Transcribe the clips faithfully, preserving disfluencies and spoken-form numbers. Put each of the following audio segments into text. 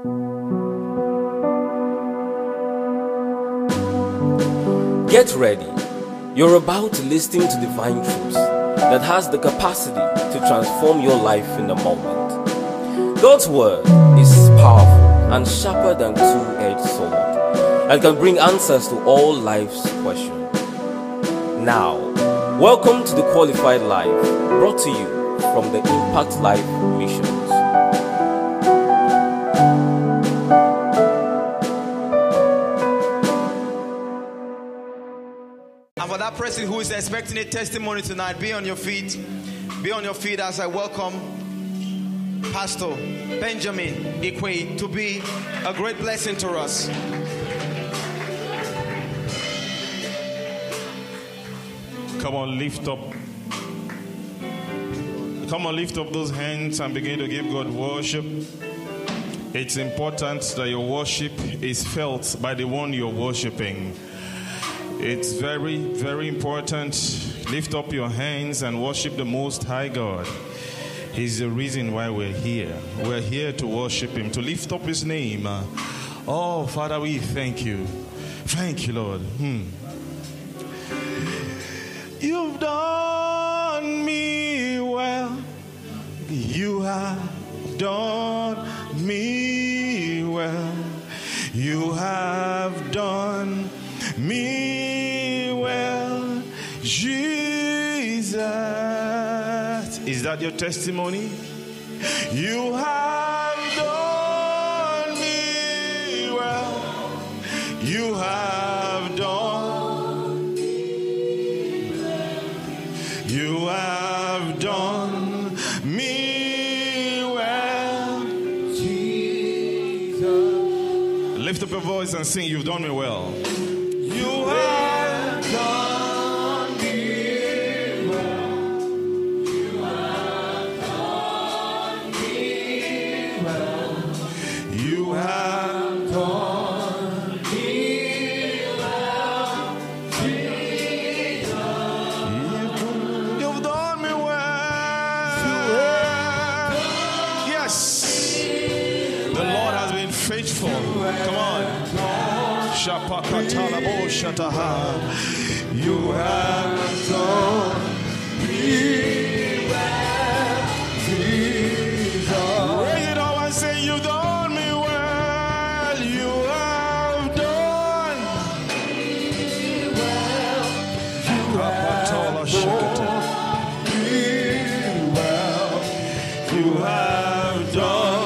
Get ready. You're about to listen to divine truths that has the capacity to transform your life in a moment. God's word is powerful and sharper than two-edged sword and can bring answers to all life's questions. Now, welcome to the Qualified Life, brought to you from the Impact Life Missions. And for that person who is expecting a testimony tonight, be on your feet. Be on your feet as I welcome Pastor Benjamin Ikwe to be a great blessing to us. Come on, lift up. Come on, lift up those hands and begin to give God worship. It's important that your worship is felt by the one you're worshiping. It's very, very important. Lift up your hands and worship the Most High God. He's the reason why we're here. We're here to worship Him, to lift up His name. Oh, Father, we thank you. Thank you, Lord. Hmm. You've done me well. You have done me well. You have done me well, Jesus. Is that your testimony? You have done me well. You have done me well. You have done me well, Jesus. Lift up your voice and sing, you've done me well. You have done me well. You have done me well. You have done me well, Jesus. You've done me well. Yes. The Lord has been faithful. Come on. You have done me well, Jesus. Raise it up and say, you've done me well. You have done me well. You have done me well. You have done.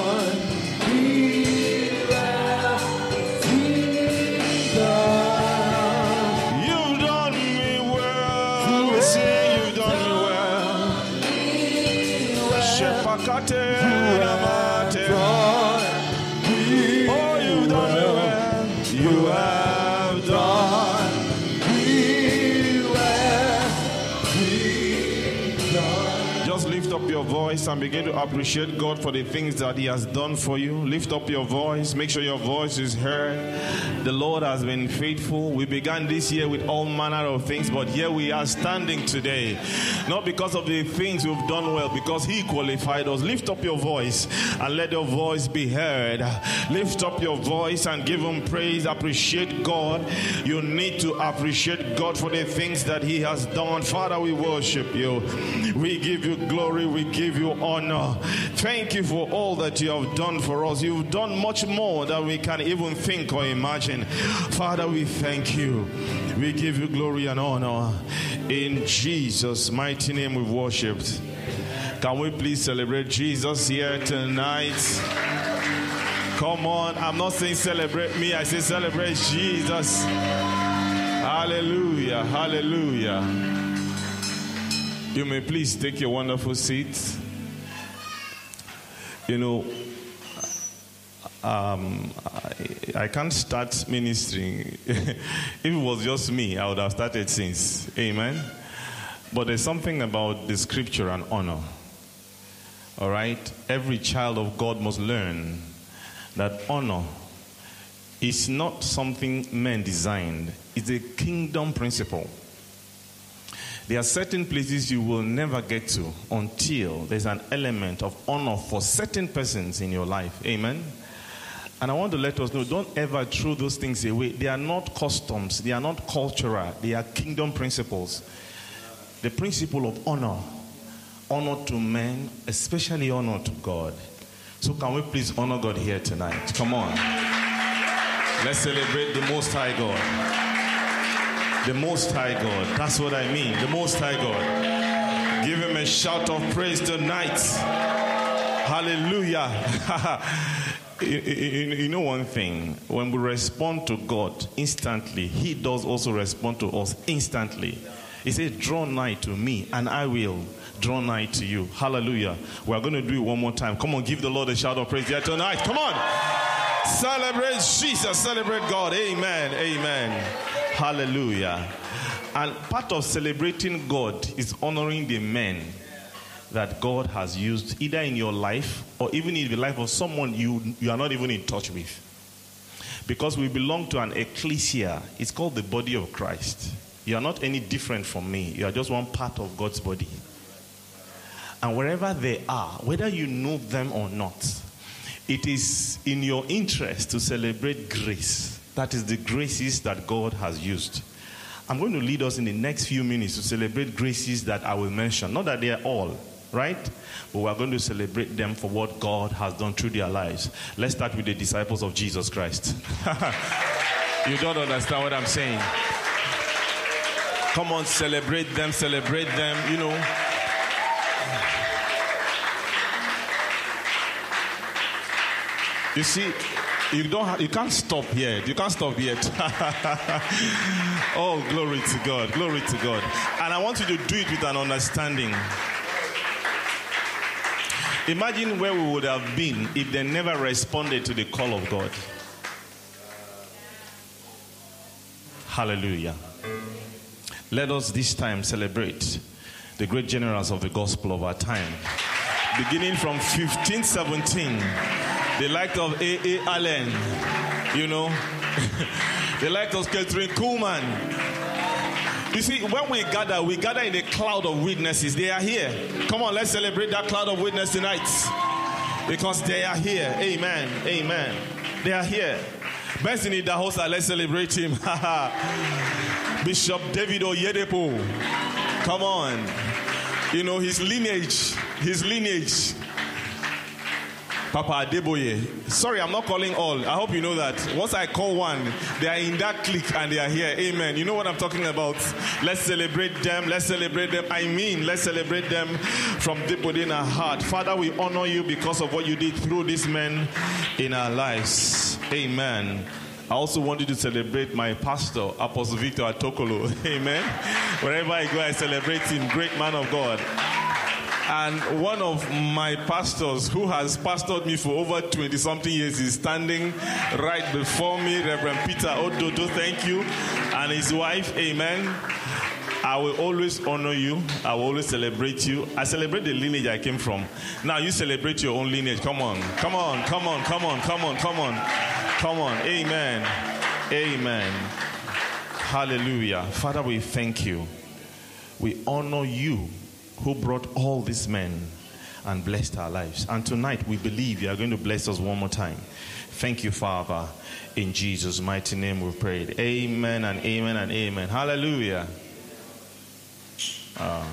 Oh, you've done me well. You have done me well. Just lift up your voice and begin to appreciate God for the things that He has done for you. Lift up your voice. Make sure your voice is heard. The Lord has been faithful. We began this year with all manner of things, but here we are standing today. Not because of the things we've done well, because He qualified us. Lift up your voice and let your voice be heard. Lift up your voice and give Him praise. Appreciate God. You need to appreciate God for the things that He has done. Father, we worship You. We give You glory. We give You honor. Thank You for all that You have done for us. You've done much more than we can even think or imagine. Father, we thank You. We give You glory and honor. In Jesus' mighty name we've worshipped. Can we please celebrate Jesus here tonight? Come on, I'm not saying celebrate me, I say celebrate Jesus. Hallelujah, hallelujah. You may please take your wonderful seats. You know, um, I, I can't start ministering. If it was just me, I would have started since. Amen. But there's something about the scripture and honor. All right? Every child of God must learn that honor is not something men designed. It's a kingdom principle. There are certain places you will never get to until there's an element of honor for certain persons in your life. Amen? And I want to let us know, don't ever throw those things away. They are not customs. They are not cultural. They are kingdom principles. The principle of honor. Honor to men, especially honor to God. So can we please honor God here tonight? Come on. Let's celebrate the Most High God. The Most High God. That's what I mean. The Most High God. Give him a shout of praise tonight. Hallelujah. You, you, you know one thing, when we respond to God instantly, he does also respond to us instantly. He says, draw nigh to me and I will draw nigh to you. Hallelujah. We are going to do it one more time. Come on, give the Lord a shout of praise here tonight. Come on. Celebrate Jesus. Celebrate God. Amen. Amen. Hallelujah. And part of celebrating God is honoring the men that God has used either in your life or even in the life of someone you, you are not even in touch with. Because we belong to an ecclesia. It's called the body of Christ. You are not any different from me. You are just one part of God's body. And wherever they are, whether you know them or not, it is in your interest to celebrate grace. That is the graces that God has used. I'm going to lead us in the next few minutes to celebrate graces that I will mention. Not that they are all, right? But we are going to celebrate them for what God has done through their lives. Let's start with the disciples of Jesus Christ. You don't understand what I'm saying. Come on, celebrate them, celebrate them, you know. You see, you don't have, you can't stop yet. You can't stop yet. Oh, glory to God. Glory to God. And I want you to do it with an understanding. Imagine where we would have been if they never responded to the call of God. Hallelujah. Let us this time celebrate the great generals of the gospel of our time. Beginning from fifteen seventeen, the like of A A Allen, you know, the like of Catherine Kuhlman. You see, when we gather, we gather in a cloud of witnesses. They are here. Come on, let's celebrate that cloud of witness tonight. Because they are here. Amen. Amen. They are here. Best in the house, let's celebrate him. Bishop David Oyedepo. Come on. You know, his lineage. His lineage. Papa Adeboye. Sorry, I'm not calling all. I hope you know that. Once I call one, they are in that clique and they are here. Amen. You know what I'm talking about. Let's celebrate them. Let's celebrate them. I mean, let's celebrate them from deep within our heart. Father, we honor you because of what you did through these men in our lives. Amen. I also want you to celebrate my pastor, Apostle Victor Atokolo. Amen. Wherever I go, I celebrate him. Great man of God. And one of my pastors who has pastored me for over twenty something years is standing right before me, Reverend Peter Ododo. Thank you. And his wife. Amen. I will always honor you. I will always celebrate you. I celebrate the lineage I came from. Now you celebrate your own lineage. Come on. Come on. Come on. Come on. Come on. Come on. Come on. Amen. Amen. Hallelujah. Father, we thank you. We honor you who brought all these men and blessed our lives. And tonight we believe you are going to bless us one more time. Thank you, Father. In Jesus' mighty name we prayed. Amen and amen and amen. Hallelujah. Uh,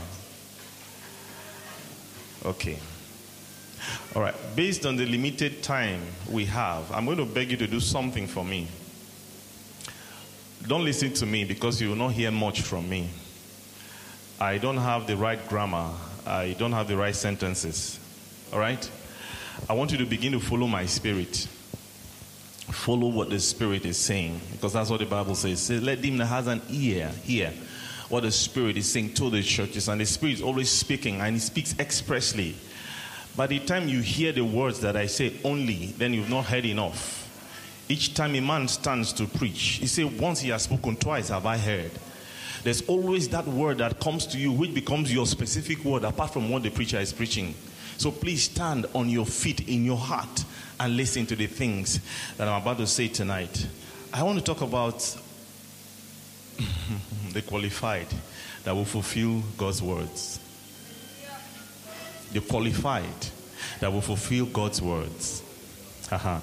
okay. All right. Based on the limited time we have, I'm going to beg you to do something for me. Don't listen to me because you will not hear much from me. I don't have the right grammar. I don't have the right sentences. All right? I want you to begin to follow my spirit. Follow what the Spirit is saying. Because that's what the Bible says. It says, let him that has an ear hear what the Spirit is saying to the churches. And the Spirit is always speaking. And he speaks expressly. By the time you hear the words that I say only, then you've not heard enough. Each time a man stands to preach, he says, once he has spoken, twice have I heard. There's always that word that comes to you which becomes your specific word apart from what the preacher is preaching. So please stand on your feet in your heart and listen to the things that I'm about to say tonight. I want to talk about the qualified that will fulfill God's words. The qualified that will fulfill God's words. Haha.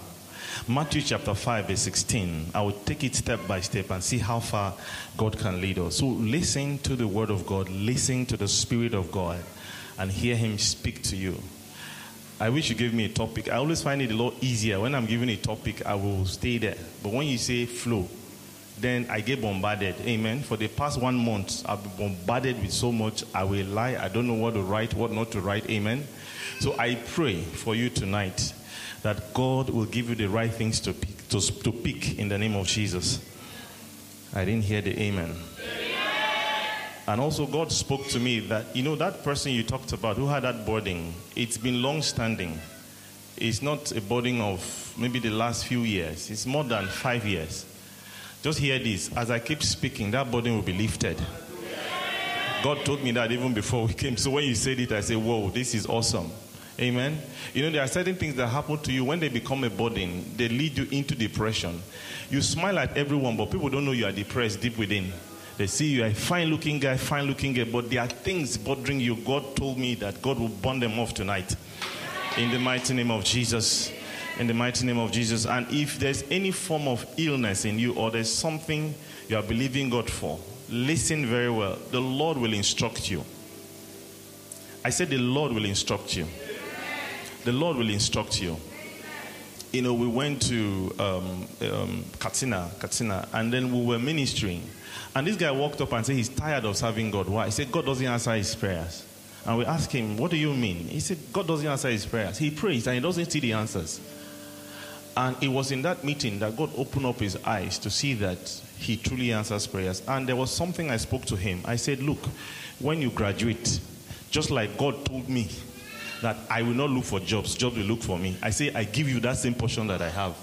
Matthew chapter five, verse sixteen. I will take it step by step and see how far God can lead us. So listen to the word of God, listen to the Spirit of God, and hear him speak to you. I wish you gave me a topic. I always find it a lot easier. When I'm given a topic, I will stay there. But when you say flow, then I get bombarded. Amen. For the past one month, I've been bombarded with so much. I will lie. I don't know what to write, what not to write. Amen. So I pray for you tonight that God will give you the right things to pick, to, to pick in the name of Jesus. I didn't hear the amen. And also God spoke to me that, you know, that person you talked about who had that burden, it's been long standing. It's not a burden of maybe the last few years. It's more than five years. Just hear this. As I keep speaking, that burden will be lifted. God told me that even before we came. So when you said it, I said, whoa, this is awesome. Amen. You know, there are certain things that happen to you when they become a burden. They lead you into depression. You smile at everyone, but people don't know you are depressed deep within. They see you are a fine-looking guy, fine-looking girl, but there are things bothering you. God told me that God will burn them off tonight. In the mighty name of Jesus. In the mighty name of Jesus. And if there's any form of illness in you or there's something you are believing God for, listen very well. The Lord will instruct you. I said the Lord will instruct you. The Lord will instruct you. You know, we went to um, um, Katsina, Katsina, and then we were ministering. And this guy walked up and said he's tired of serving God. Why? He said God doesn't answer his prayers. And we asked him, what do you mean? He said God doesn't answer his prayers. He prays and he doesn't see the answers. And it was in that meeting that God opened up his eyes to see that he truly answers prayers. And there was something I spoke to him. I said, look, when you graduate, just like God told me that I will not look for jobs, jobs will look for me. I say, I give you that same portion that I have.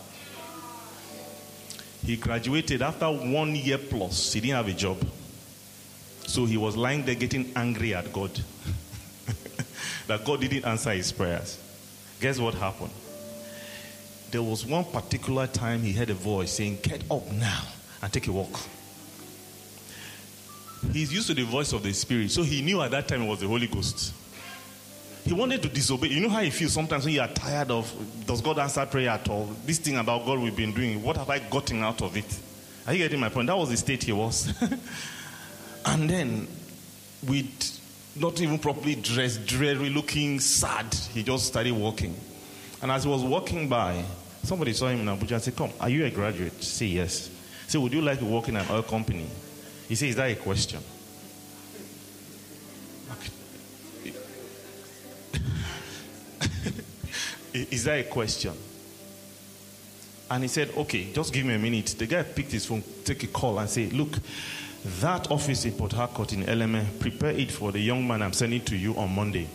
He graduated after one year plus. He didn't have a job. So he was lying there getting angry at God. That God didn't answer his prayers. Guess what happened? There was one particular time he heard a voice saying, get up now and take a walk. He's used to the voice of the Spirit. So he knew at that time it was the Holy Ghost. He wanted to disobey. You know how you feel sometimes when you are tired of, does God answer prayer at all? This thing about God we've been doing, what have I gotten out of it? Are you getting my point? That was the state he was. And then, with not even properly dressed, dreary looking, sad, he just started walking. And as he was walking by, somebody saw him in Abuja and said, come, are you a graduate? Say yes. Say, would you like to work in an oil company? He said, is that a question? Is that a question? And he said, okay, just give me a minute. The guy picked his phone, take a call and say, look, that office in Port Harcourt in L M A, prepare it for the young man I'm sending to you on Monday.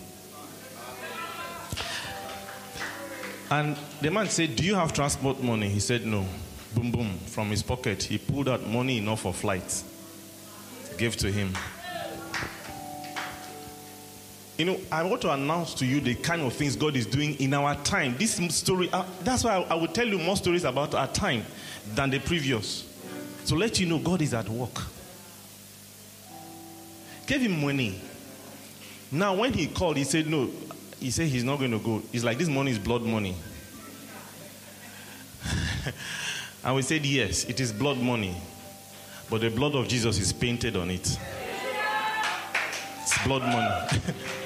And the man said, do you have transport money? He said, no. Boom, boom. From his pocket, he pulled out money enough for flights. Gave to him. You know, I want to announce to you the kind of things God is doing in our time. This story, uh, that's why I, I will tell you more stories about our time than the previous. To let you know God is at work. Gave him money. Now, when he called, he said, no. He said he's not going to go. It's like this money is blood money. And we said, yes, it is blood money. But the blood of Jesus is painted on it. It's blood money.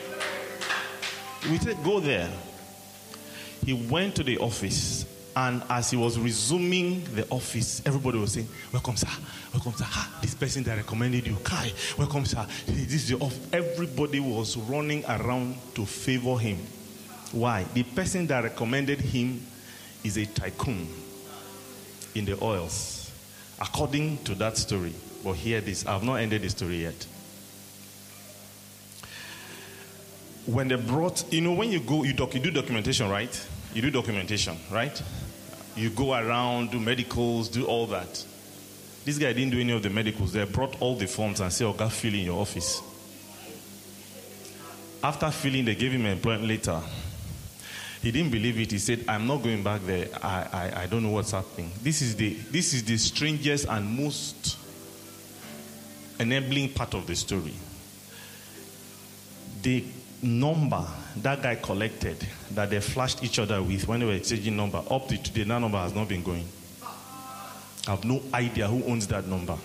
We said, go there. He went to the office, and as he was resuming the office, everybody was saying, welcome, sir. Welcome, sir. Ah, this person that recommended you. Kai, welcome, sir. This is your office. Everybody was running around to favor him. Why? The person that recommended him is a tycoon in the oils, according to that story. But hear this. I have not ended the story yet. When they brought, you know, when you go, you, doc, you do documentation, right? You do documentation, right? You go around, do medicals, do all that. This guy didn't do any of the medicals. They brought all the forms and said, oh, go fill in your office. After filling, they gave him an employment letter. He didn't believe it. He said, I'm not going back there. I, I, I don't know what's happening. This is the, this is the strangest and most enabling part of the story. The number that guy collected, that they flashed each other with when they were exchanging number, up to today, that number has not been going. I have no idea who owns that number.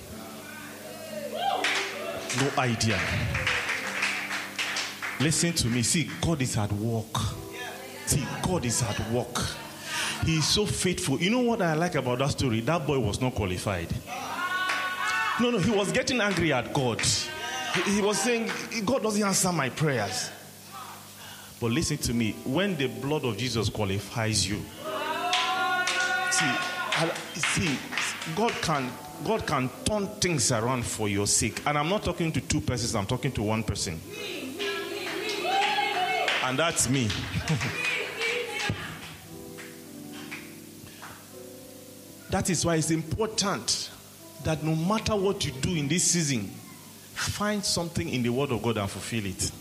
No idea. Listen to me. See, God is at work. See, God is at work. He is so faithful. You know what I like about that story? That boy was not qualified. No, no, he was getting angry at God. He, he was saying, God doesn't answer my prayers. But listen to me. When the blood of Jesus qualifies you, see, I, see, God can God can turn things around for your sake. And I'm not talking to two persons, I'm talking to one person. And that's me. That is why it's important that no matter what you do in this season, find something in the Word of God and fulfill it.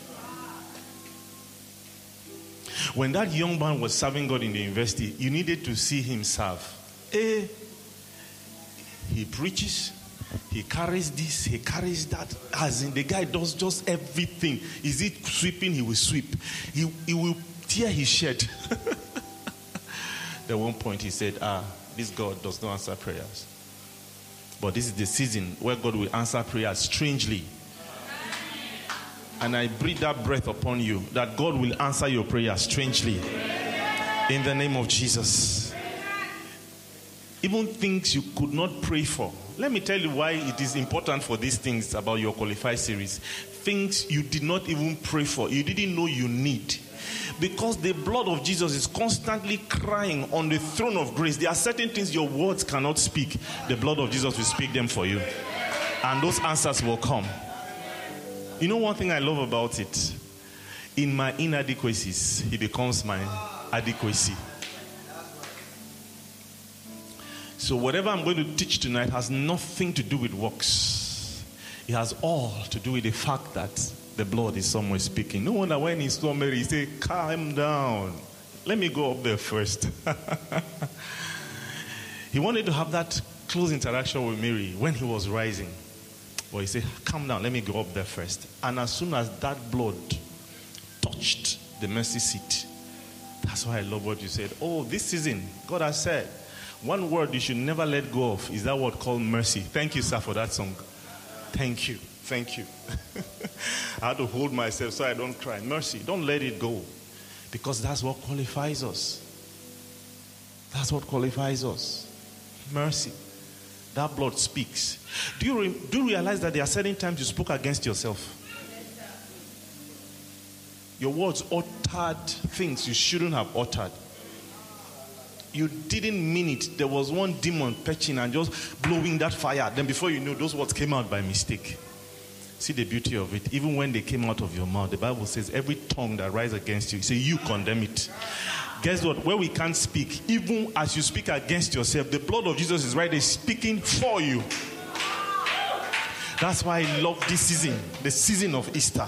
When that young man was serving God in the university, you needed to see him serve. Eh, he preaches, he carries this, he carries that. As in, the guy does just everything. Is it sweeping? He will sweep. He, he will tear his shirt. At one point he said, ah, this God does not answer prayers. But this is the season where God will answer prayers strangely. And I breathe that breath upon you, that God will answer your prayers strangely. In the name of Jesus. Even things you could not pray for. Let me tell you why it is important for these things about your qualified series. Things you did not even pray for, you didn't know you need. Because the blood of Jesus is constantly crying on the throne of grace. There are certain things your words cannot speak. The blood of Jesus will speak them for you. And those answers will come. You know one thing I love about it? In my inadequacies, he becomes my adequacy. So whatever I'm going to teach tonight has nothing to do with works. It has all to do with the fact that the blood is somewhere speaking. No wonder when he saw Mary, he said, calm down. Let me go up there first. He wanted to have that close interaction with Mary when he was rising. But he said, calm down, let me go up there first. And as soon as that blood touched the mercy seat, that's why I love what you said. Oh, this season, God has said, one word you should never let go of is that word called mercy. Thank you, sir, for that song. Thank you. Thank you. I had to hold myself so I don't cry. Mercy, don't let it go. Because that's what qualifies us. That's what qualifies us. Mercy. That blood speaks. Do you, re- do you realize that there are certain times you spoke against yourself? Your words uttered things you shouldn't have uttered. You didn't mean it. There was one demon perching and just blowing that fire. Then before you know, those words came out by mistake. See the beauty of it. Even when they came out of your mouth, the Bible says every tongue that rises against you, say you condemn it. Guess what? Where we can't speak, even as you speak against yourself, the blood of Jesus is right there speaking for you. That's why I love this season, the season of Easter.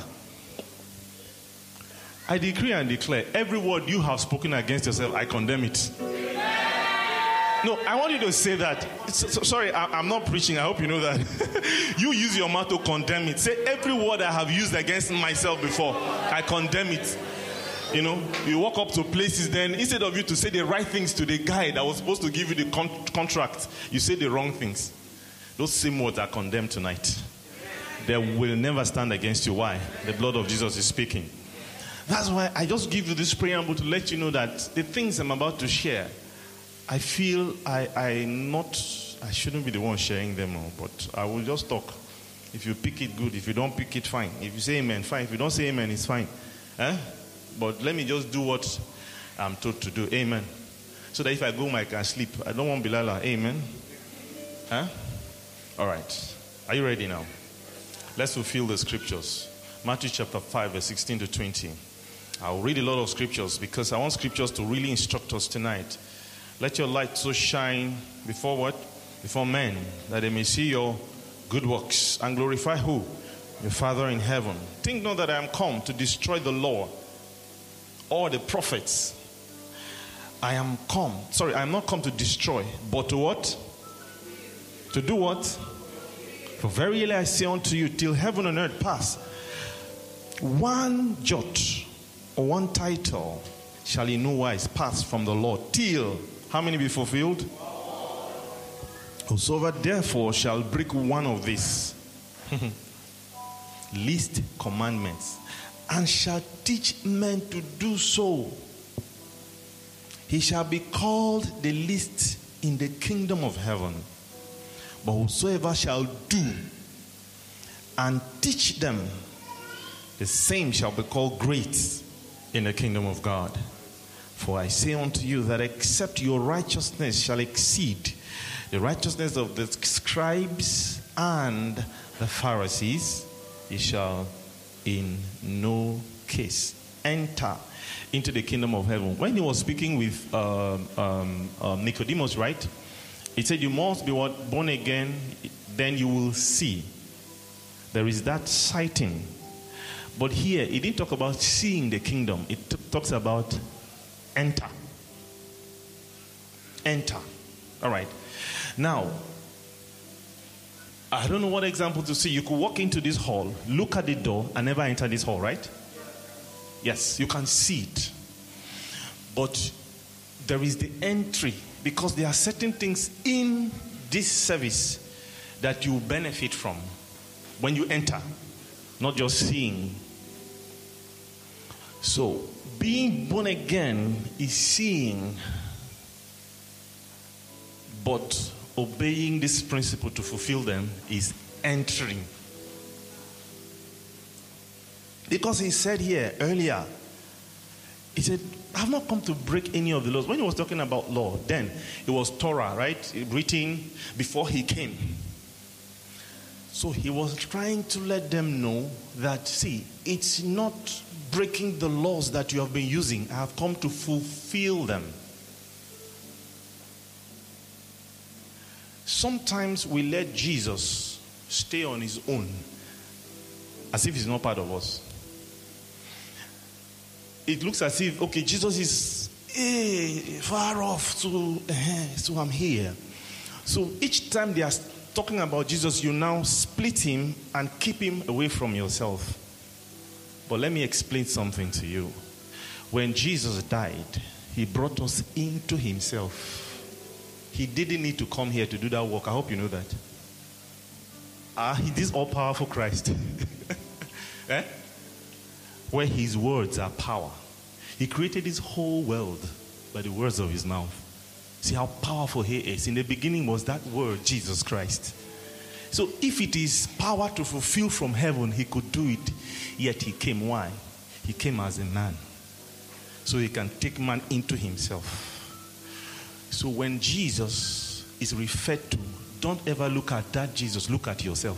I decree and declare, every word you have spoken against yourself, I condemn it. No, I want you to say that. So, so, sorry, I, I'm not preaching. I hope you know that. You use your mouth to condemn it. Say, every word I have used against myself before, I condemn it. You know, you walk up to places, then instead of you to say the right things to the guy that was supposed to give you the con- contract, you say the wrong things. Those same words are condemned tonight. They will never stand against you. Why? The blood of Jesus is speaking. That's why I just give you this preamble to let you know that the things I'm about to share, I feel I, I not, I shouldn't be the one sharing them all, but I will just talk. If you pick it, good. If you don't pick it, fine. If you say amen, fine. If you don't say amen, it's fine. Eh? But let me just do what I'm told to do. Amen. So that if I go home, I can sleep. I don't want Bilala. Amen. Huh? All right. Are you ready now? Let's fulfill the scriptures. Matthew chapter five, verse sixteen to twenty. I'll read a lot of scriptures because I want scriptures to really instruct us tonight. Let your light so shine before what? Before men, that they may see your good works and glorify who? Your Father in heaven. Think not that I am come to destroy the law or the prophets. I am come, sorry, I am not come to destroy, but to what? To do what? For verily I say unto you, till heaven and earth pass, one jot one title shall in no wise pass from the Lord till how many be fulfilled? Whosoever therefore shall break one of these least commandments and shall teach men to do so, he shall be called the least in the kingdom of heaven. But whosoever shall do and teach them, the same shall be called great in the kingdom of God. For I say unto you that except your righteousness shall exceed the righteousness of the scribes and the Pharisees, ye shall in no case enter into the kingdom of heaven. When he was speaking with um, um, um, Nicodemus, right? He said, you must be what? Born again, then you will see. There is that sighting. But here, he didn't talk about seeing the kingdom. It t- talks about enter. Enter. All right. Now, I don't know what example to see. You could walk into this hall, look at the door, and never enter this hall, right? Yes, you can see it. But there is the entry, because there are certain things in this service that you benefit from when you enter, not just seeing. So, being born again is seeing, but obeying this principle to fulfill them is entering. Because he said here earlier, he said, I have not come to break any of the laws. When he was talking about law, then it was Torah, right? Written before he came. So he was trying to let them know that, see, it's not breaking the laws that you have been using. I have come to fulfill them. Sometimes we let Jesus stay on his own as if he's not part of us. It looks as if, okay, Jesus is eh, far off, so, eh, so I'm here. So each time they are talking about Jesus, you now split him and keep him away from yourself. But let me explain something to you. When Jesus died, he brought us into himself. He didn't need to come here to do that work. I hope you know that. Ah, he is all-powerful Christ. eh? Where his words are power. He created this whole world by the words of his mouth. See how powerful he is. In the beginning was that word, Jesus Christ. So if it is power to fulfill from heaven, he could do it. Yet he came. Why? He came as a man. So he can take man into himself. So when Jesus is referred to, don't ever look at that Jesus. Look at yourself.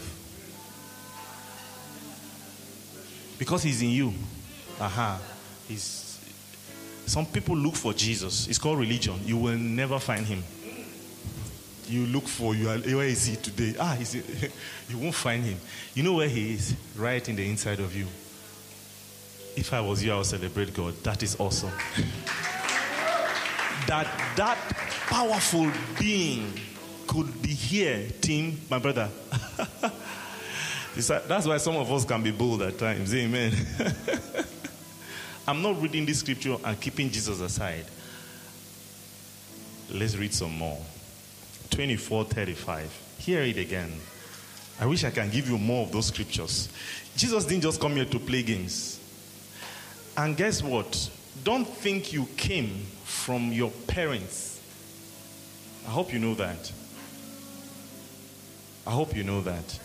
Because he's in you. Aha. He's, some people look for Jesus. It's called religion. You will never find him. You look for, you are, where is he today? Ah, he's, you won't find him. You know where he is? Right in the inside of you. If I was you, I would celebrate God. That is awesome. that that powerful being could be here, Tim, my brother. That's why some of us can be bold at times. Amen. I'm not reading this scripture and keeping Jesus aside. Let's read some more. twenty-four thirty-five. Hear it again. I wish I can give you more of those scriptures. Jesus didn't just come here to play games. And guess what? Don't think you came from your parents. I hope you know that. I hope you know that.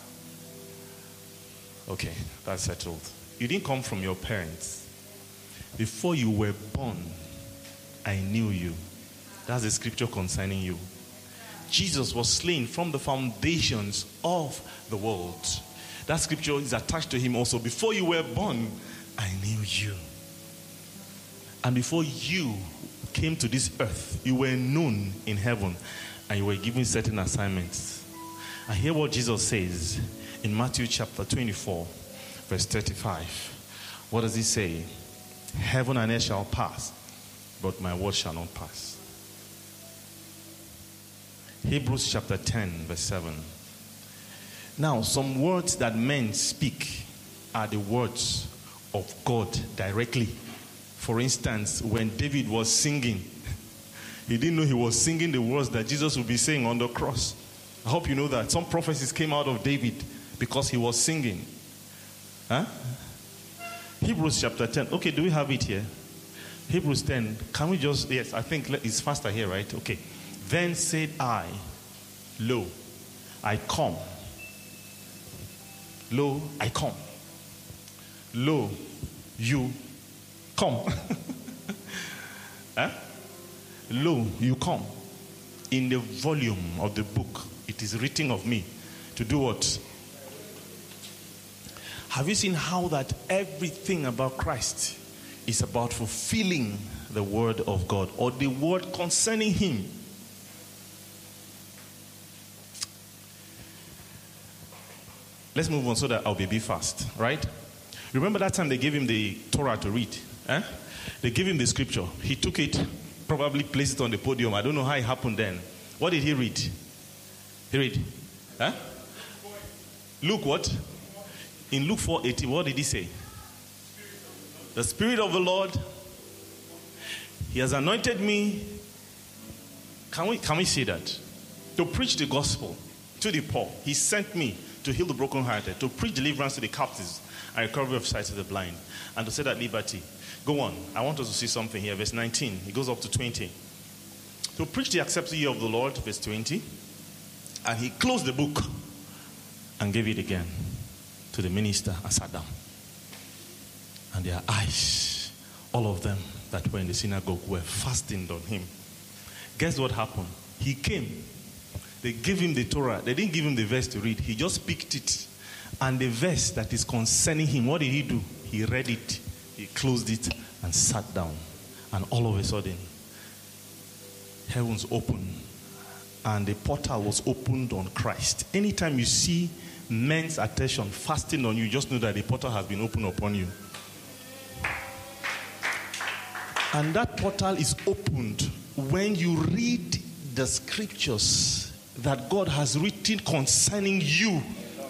Okay, that's settled. You didn't come from your parents. Before you were born, I knew you. That's the scripture concerning you. Jesus was slain from the foundations of the world. That scripture is attached to him also. Before you were born, I knew you. And before you came to this earth, you were known in heaven and you were given certain assignments. I hear what Jesus says in Matthew chapter twenty-four, verse thirty-five. What does he say? Heaven and earth shall pass, but my word shall not pass. Hebrews chapter ten, verse seven. Now, some words that men speak are the words of God directly. For instance, when David was singing, he didn't know he was singing the words that Jesus would be saying on the cross. I hope you know that. Some prophecies came out of David because he was singing. Huh? Hebrews chapter ten. Okay, do we have it here? Hebrews ten. Can we just, yes, I think it's faster here, right? Okay. Then said I, lo, I come. Lo, I come. Lo, you come. Huh? Lo, you come. In the volume of the book, it is written of me to do what? Have you seen how that everything about Christ is about fulfilling the word of God, or the word concerning him? Let's move on so that I'll be, be fast, right? Remember that time they gave him the Torah to read? Eh? They gave him the scripture. He took it, probably placed it on the podium. I don't know how it happened then. What did he read? He read? Huh? Luke what? In Luke four eighty, what did he say? The Spirit of the Lord, he has anointed me. Can we, can we say that? To preach the gospel to the poor. He sent me to heal the brokenhearted, to preach deliverance to the captives, and recovery of sight to the blind, and to set at liberty. Go on. I want us to see something here. Verse nineteen. It goes up to twenty. To preach the accepted year of the Lord, verse twenty. And he closed the book and gave it again to the minister and sat down. And their eyes, all of them that were in the synagogue, were fastened on him. Guess what happened? He came. They gave him the Torah. They didn't give him the verse to read. He just picked it. And the verse that is concerning him, what did he do? He read it. He closed it and sat down. And all of a sudden, heavens opened. And the portal was opened on Christ. Anytime you see men's attention fasting on you, just know that the portal has been opened upon you. And that portal is opened when you read the scriptures that God has written concerning you.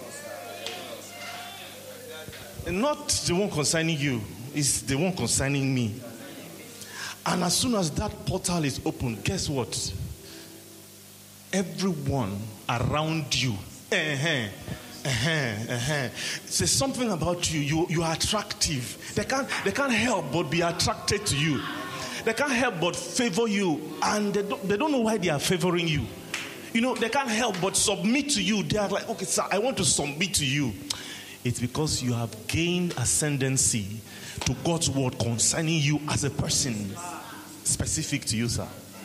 Not the one concerning you, it's the one concerning me. And as soon as that portal is opened, guess what? Everyone around you, uh-huh, uh-huh, uh-huh, says something about you. You you are attractive. They can't they can't help but be attracted to you. They can't help but favor you, and they don't, they don't know why they are favoring you. You know, they can't help but submit to you. They are like, okay, sir, I want to submit to you. It's because you have gained ascendancy to God's word concerning you as a person, specific to you, sir.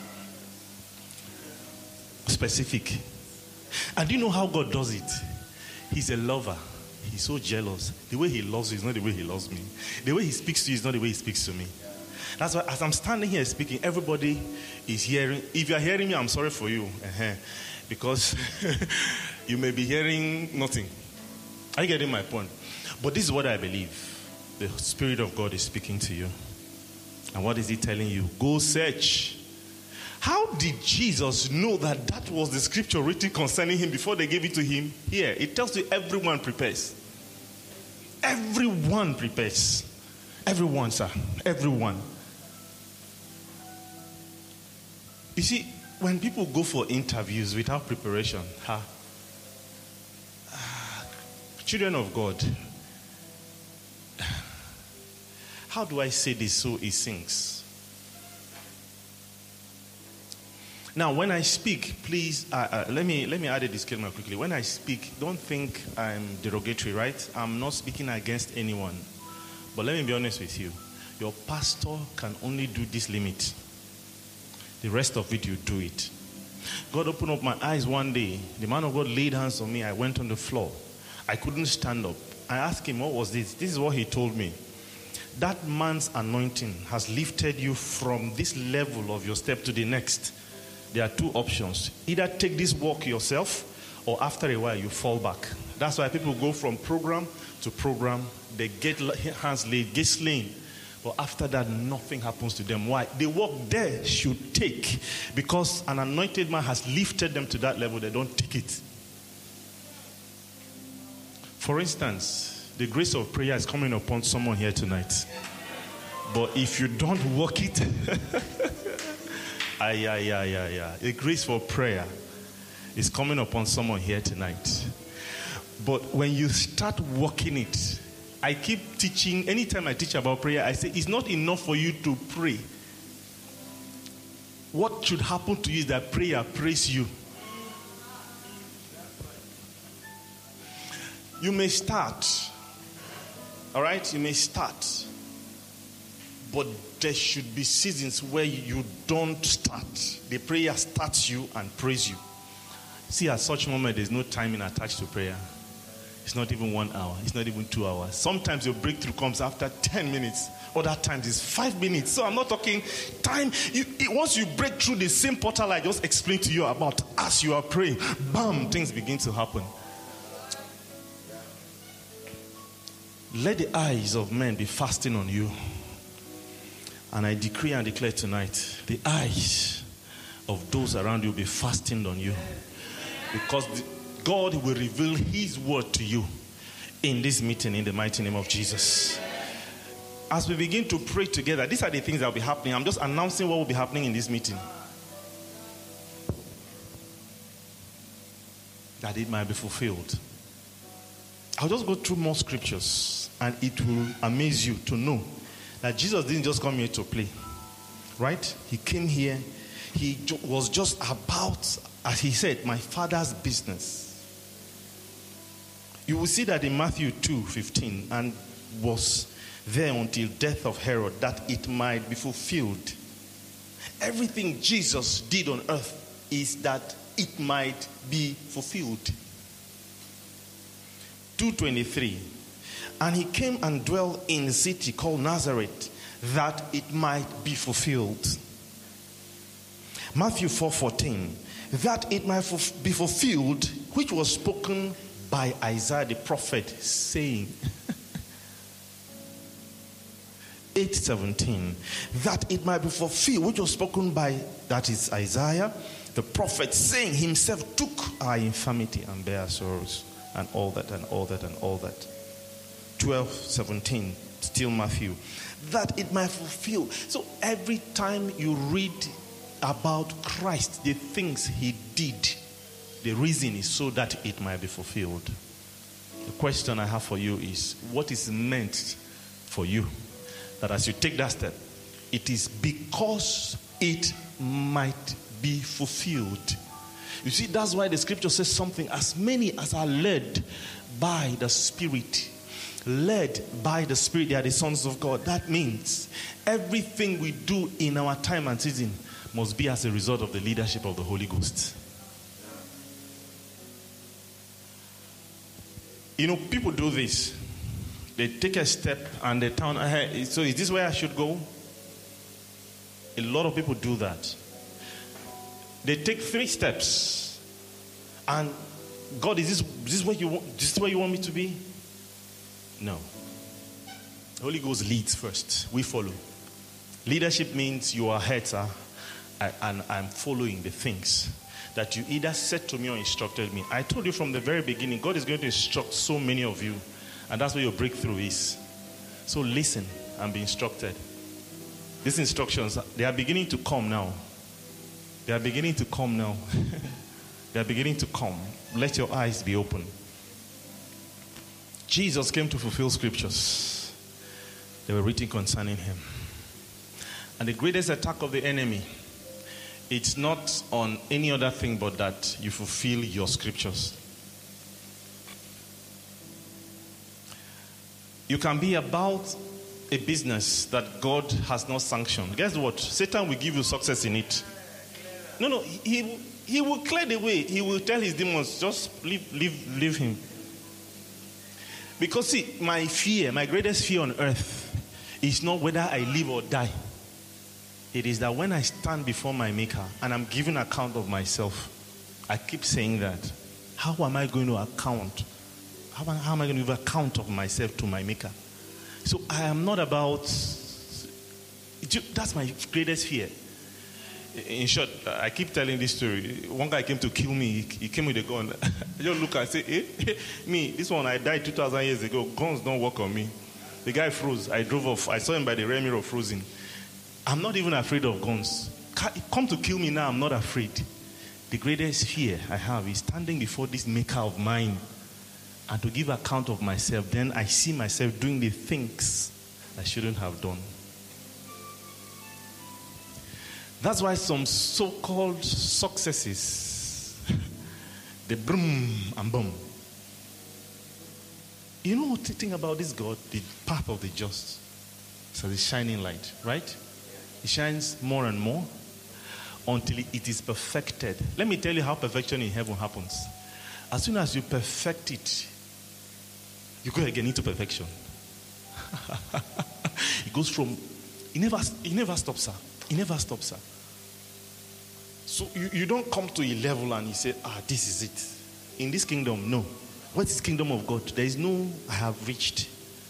Specific. And do you know how God does it? He's a lover. He's so jealous. The way he loves you is not the way he loves me. The way he speaks to you is not the way he speaks to me. That's why as I'm standing here speaking, everybody is hearing. If you're hearing me, I'm sorry for you. Uh-huh. Because you may be hearing nothing. Are you getting my point? But this is what I believe. The Spirit of God is speaking to you. And what is he telling you? Go search. How did Jesus know that that was the scripture written concerning him before they gave it to him? Here, it tells you everyone prepares. Everyone prepares. Everyone, sir. Everyone. You see, when people go for interviews without preparation, huh? uh, children of God, how do I say this so it sinks? Now, when I speak, please, uh, uh, let me let me add a disclaimer quickly. When I speak, don't think I'm derogatory, right? I'm not speaking against anyone. But let me be honest with you. Your pastor can only do this limit. The rest of it, you do it. God opened up my eyes one day. The man of God laid hands on me. I went on the floor. I couldn't stand up. I asked him, what was this? This is what he told me. That man's anointing has lifted you from this level of your step to the next. There are two options. Either take this walk yourself, or after a while you fall back. That's why people go from program to program. They get hands laid, get slain. But after that, nothing happens to them. Why? The work there should take. Because an anointed man has lifted them to that level, they don't take it. For instance, The grace of prayer is coming upon someone here tonight. But if you don't walk it, ay, ay, ay, ay, ay. The grace for prayer is coming upon someone here tonight. But when you start walking it, I keep teaching, anytime I teach about prayer, I say it's not enough for you to pray. What should happen to you is that prayer praise you. You may start, all right? You may start, but there should be seasons where you don't start. The prayer starts you and praise you. See, at such moment, there's no timing attached to prayer. It's not even one hour. It's not even two hours. Sometimes your breakthrough comes after ten minutes. Other times it's five minutes. So I'm not talking time. You, it, once you break through the same portal I just explained to you about, as you are praying, bam, things begin to happen. Let the eyes of men be fastened on you. And I decree and declare tonight, the eyes of those around you will be fastened on you. Because the, God will reveal his word to you in this meeting in the mighty name of Jesus. As we begin to pray together, these are the things that will be happening. I'm just announcing what will be happening in this meeting. That it might be fulfilled. I'll just go through more scriptures and it will amaze you to know that Jesus didn't just come here to play. Right? He came here. He was just about, as he said, my Father's business. You will see that in Matthew two fifteen, and was there until death of Herod, that it might be fulfilled. Everything Jesus did on earth is that it might be fulfilled. two twenty-three, and he came and dwelt in a city called Nazareth, that it might be fulfilled. Matthew four fourteen, that it might be fulfilled, which was spoken by Isaiah the prophet, saying, eight seventeen, that it might be fulfilled, which was spoken by, that is Isaiah the prophet, saying, himself took our infirmity and bare our sorrows, and all that, and all that, and all that. twelve seventeen, still Matthew, that it might fulfill. So every time you read about Christ, the things he did, the reason is so that it might be fulfilled. The question I have for you is, what is meant for you? That as you take that step, it is because it might be fulfilled. You see, that's why the scripture says something, as many as are led by the Spirit. Led by the Spirit, they are the sons of God. That means everything we do in our time and season must be as a result of the leadership of the Holy Ghost. You know, people do this. They take a step and they turn ahead. So is this where I should go? A lot of people do that. They take three steps. And God, is this, is this where you want, this is where you want me to be? No. The Holy Ghost leads first. We follow. Leadership means you are head, sir, and I'm following the things that you either said to me or instructed me. I told you from the very beginning, God is going to instruct so many of you, and that's where your breakthrough is. So listen and be instructed. These instructions, they are beginning to come now. They are beginning to come now. They are beginning to come. Let your eyes be open. Jesus came to fulfill scriptures. They were written concerning him. And the greatest attack of the enemy, it's not on any other thing but that you fulfill your scriptures. You can be about a business that God has not sanctioned. Guess what? Satan will give you success in it. No, no, he, he will clear the way. He will tell his demons, just leave, leave, leave him. Because see, my fear, my greatest fear on earth is not whether I live or die. It is that when I stand before my Maker and I'm giving account of myself, I keep saying that. How am I going to account? How, how am I going to give account of myself to my Maker? So I am not about, that's my greatest fear. In short, I keep telling this story. One guy came to kill me. He, he came with a gun. I just look and say, eh, me, this one, I died two thousand years ago. Guns don't work on me. The guy froze. I drove off. I saw him by the rear mirror frozen. I'm not even afraid of guns. Come to kill me now, I'm not afraid. The greatest fear I have is standing before this maker of mine and to give account of myself. Then I see myself doing the things I shouldn't have done. That's why some so-called successes, the boom and boom. You know what the thing about this God? The path of the just. So the shining light, right? It shines more and more until it is perfected. Let me tell you how perfection in heaven happens. As soon as you perfect it, you go again into perfection. It goes from, it never, it never stops, sir. It never stops, sir. So you, you don't come to a level and you say, ah, this is it. In this kingdom, no. What is kingdom of God? There is no, I have reached.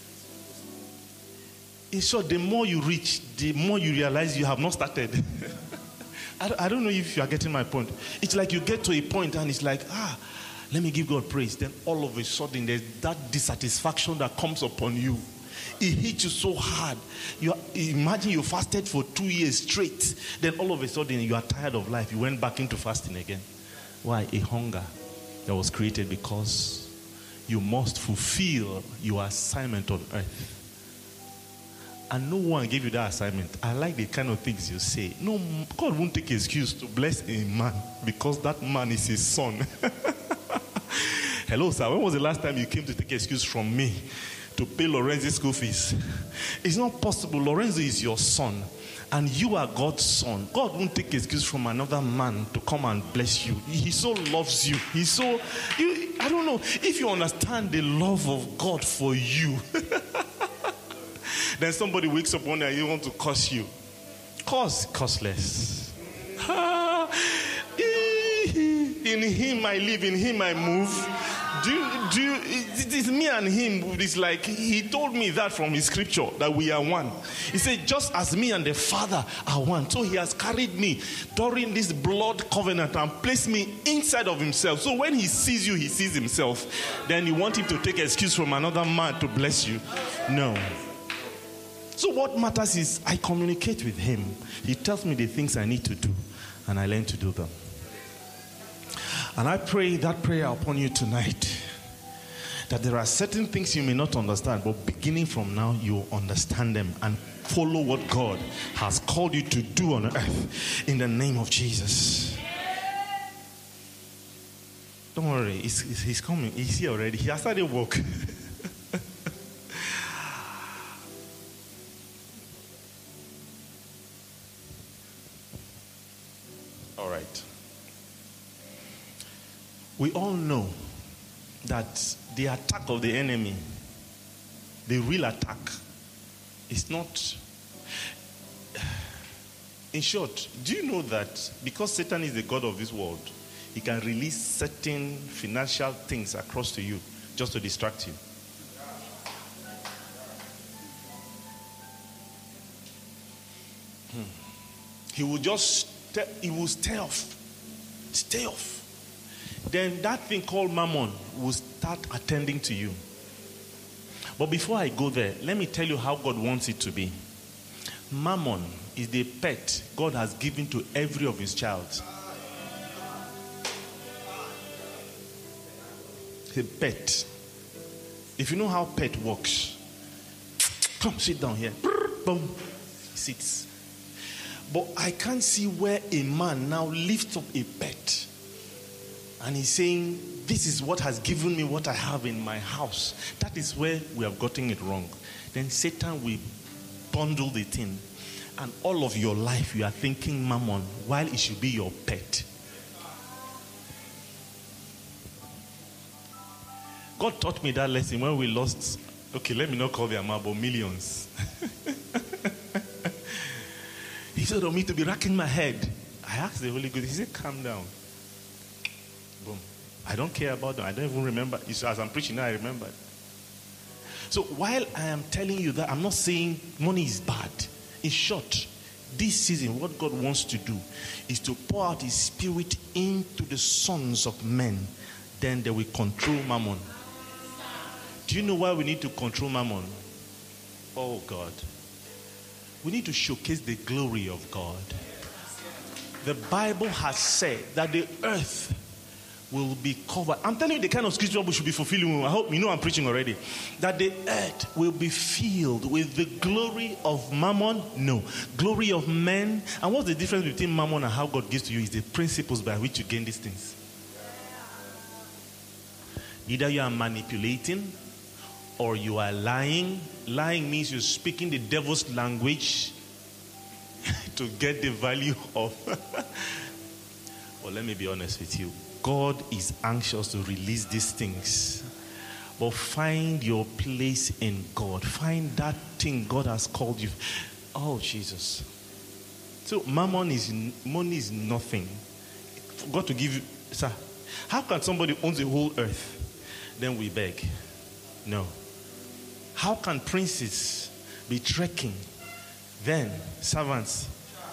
In short, the more you reach, the more you realize you have not started. I, I don't know if you are getting my point. It's like you get to a point and it's like, ah, let me give God praise. Then all of a sudden, there's that dissatisfaction that comes upon you. It hits you so hard. You are, imagine you fasted for two years straight. Then all of a sudden, you are tired of life. You went back into fasting again. Why? A hunger that was created because you must fulfill your assignment on earth. And no one gave you that assignment. I like the kind of things you say. No, God won't take excuse to bless a man because that man is his son. Hello, sir. When was the last time you came to take excuse from me to pay Lorenzo's school fees? It's not possible. Lorenzo is your son, and you are God's son. God won't take excuse from another man to come and bless you. He so loves you. He's so, you, I don't know, if you understand the love of God for you, then somebody wakes up one day and you want to curse you. Curse, curse less. In him I live, in him I move. Do you, do you, it's me and him. It's like he told me that from his scripture that we are one. He said, just as me and the Father are one. So he has carried me during this blood covenant and placed me inside of himself. So when he sees you, he sees himself. Then you want him to take excuse from another man to bless you? No. So what matters is I communicate with him. He tells me the things I need to do, and I learn to do them. And I pray that prayer upon you tonight, that there are certain things you may not understand, but beginning from now, you will understand them and follow what God has called you to do on earth in the name of Jesus. Don't worry, he's, he's coming. He's here already. He has started work. All right. We all know that the attack of the enemy, the real attack, is not. In short, do you know that because Satan is the god of this world, he can release certain financial things across to you just to distract you? Hmm. He will just, he will stay off. Stay off. Then that thing called mammon will start attending to you. But before I go there, let me tell you how God wants it to be. Mammon is the pet God has given to every of his child. A pet. If you know how pet works, come sit down here. Boom. He sits. But I can't see where a man now lifts up a pet and he's saying, this is what has given me what I have in my house. That is where we have gotten it wrong. Then Satan will bundle the thing. And all of your life you are thinking mammon while it should be your pet. God taught me that lesson when we lost, okay, let me not call the amount, but millions. He said, of me to be racking my head. I asked the Holy Ghost, he said, calm down. Boom. I don't care about them. I don't even remember. As I'm preaching now, I remember. So while I am telling you that, I'm not saying money is bad. In short, this season, what God wants to do is to pour out his spirit into the sons of men. Then they will control mammon. Do you know why we need to control mammon? Oh God. We need to showcase the glory of God. The Bible has said that the earth will be covered. I'm telling you the kind of scripture we should be fulfilling. I hope you know I'm preaching already. That the earth will be filled with the glory of mammon. No, glory of men. And what's the difference between mammon and how God gives to you is the principles by which you gain these things. Either you are manipulating or you are lying. Lying means you're speaking the devil's language to get the value of. Well, let me be honest with you. God is anxious to release these things. But find your place in God. Find that thing God has called you. Oh, Jesus. So mammon is, money is nothing. God to give you, sir, how can somebody own the whole earth? Then we beg. No. How can princes be trekking? Then servants.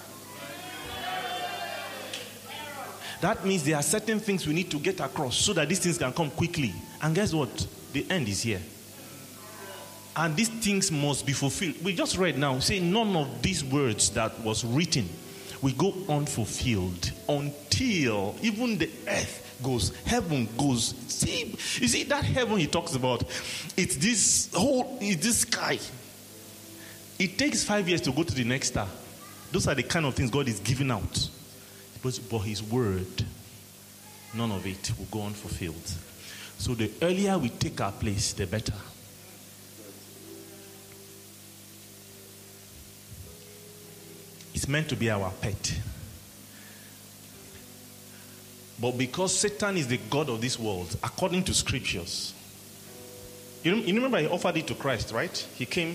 That means there are certain things we need to get across so that these things can come quickly. And guess what? The end is here. And these things must be fulfilled. We just read now, say none of these words that was written will go unfulfilled until even the earth goes, heaven goes. See, you see that heaven he talks about, it's this whole, it's this sky. It takes five years to go to the next star. Those are the kind of things God is giving out. But, but his word, none of it will go unfulfilled. So the earlier we take our place, the better. It's meant to be our pet. But because Satan is the god of this world, according to scriptures, you, you remember he offered it to Christ, right? He came.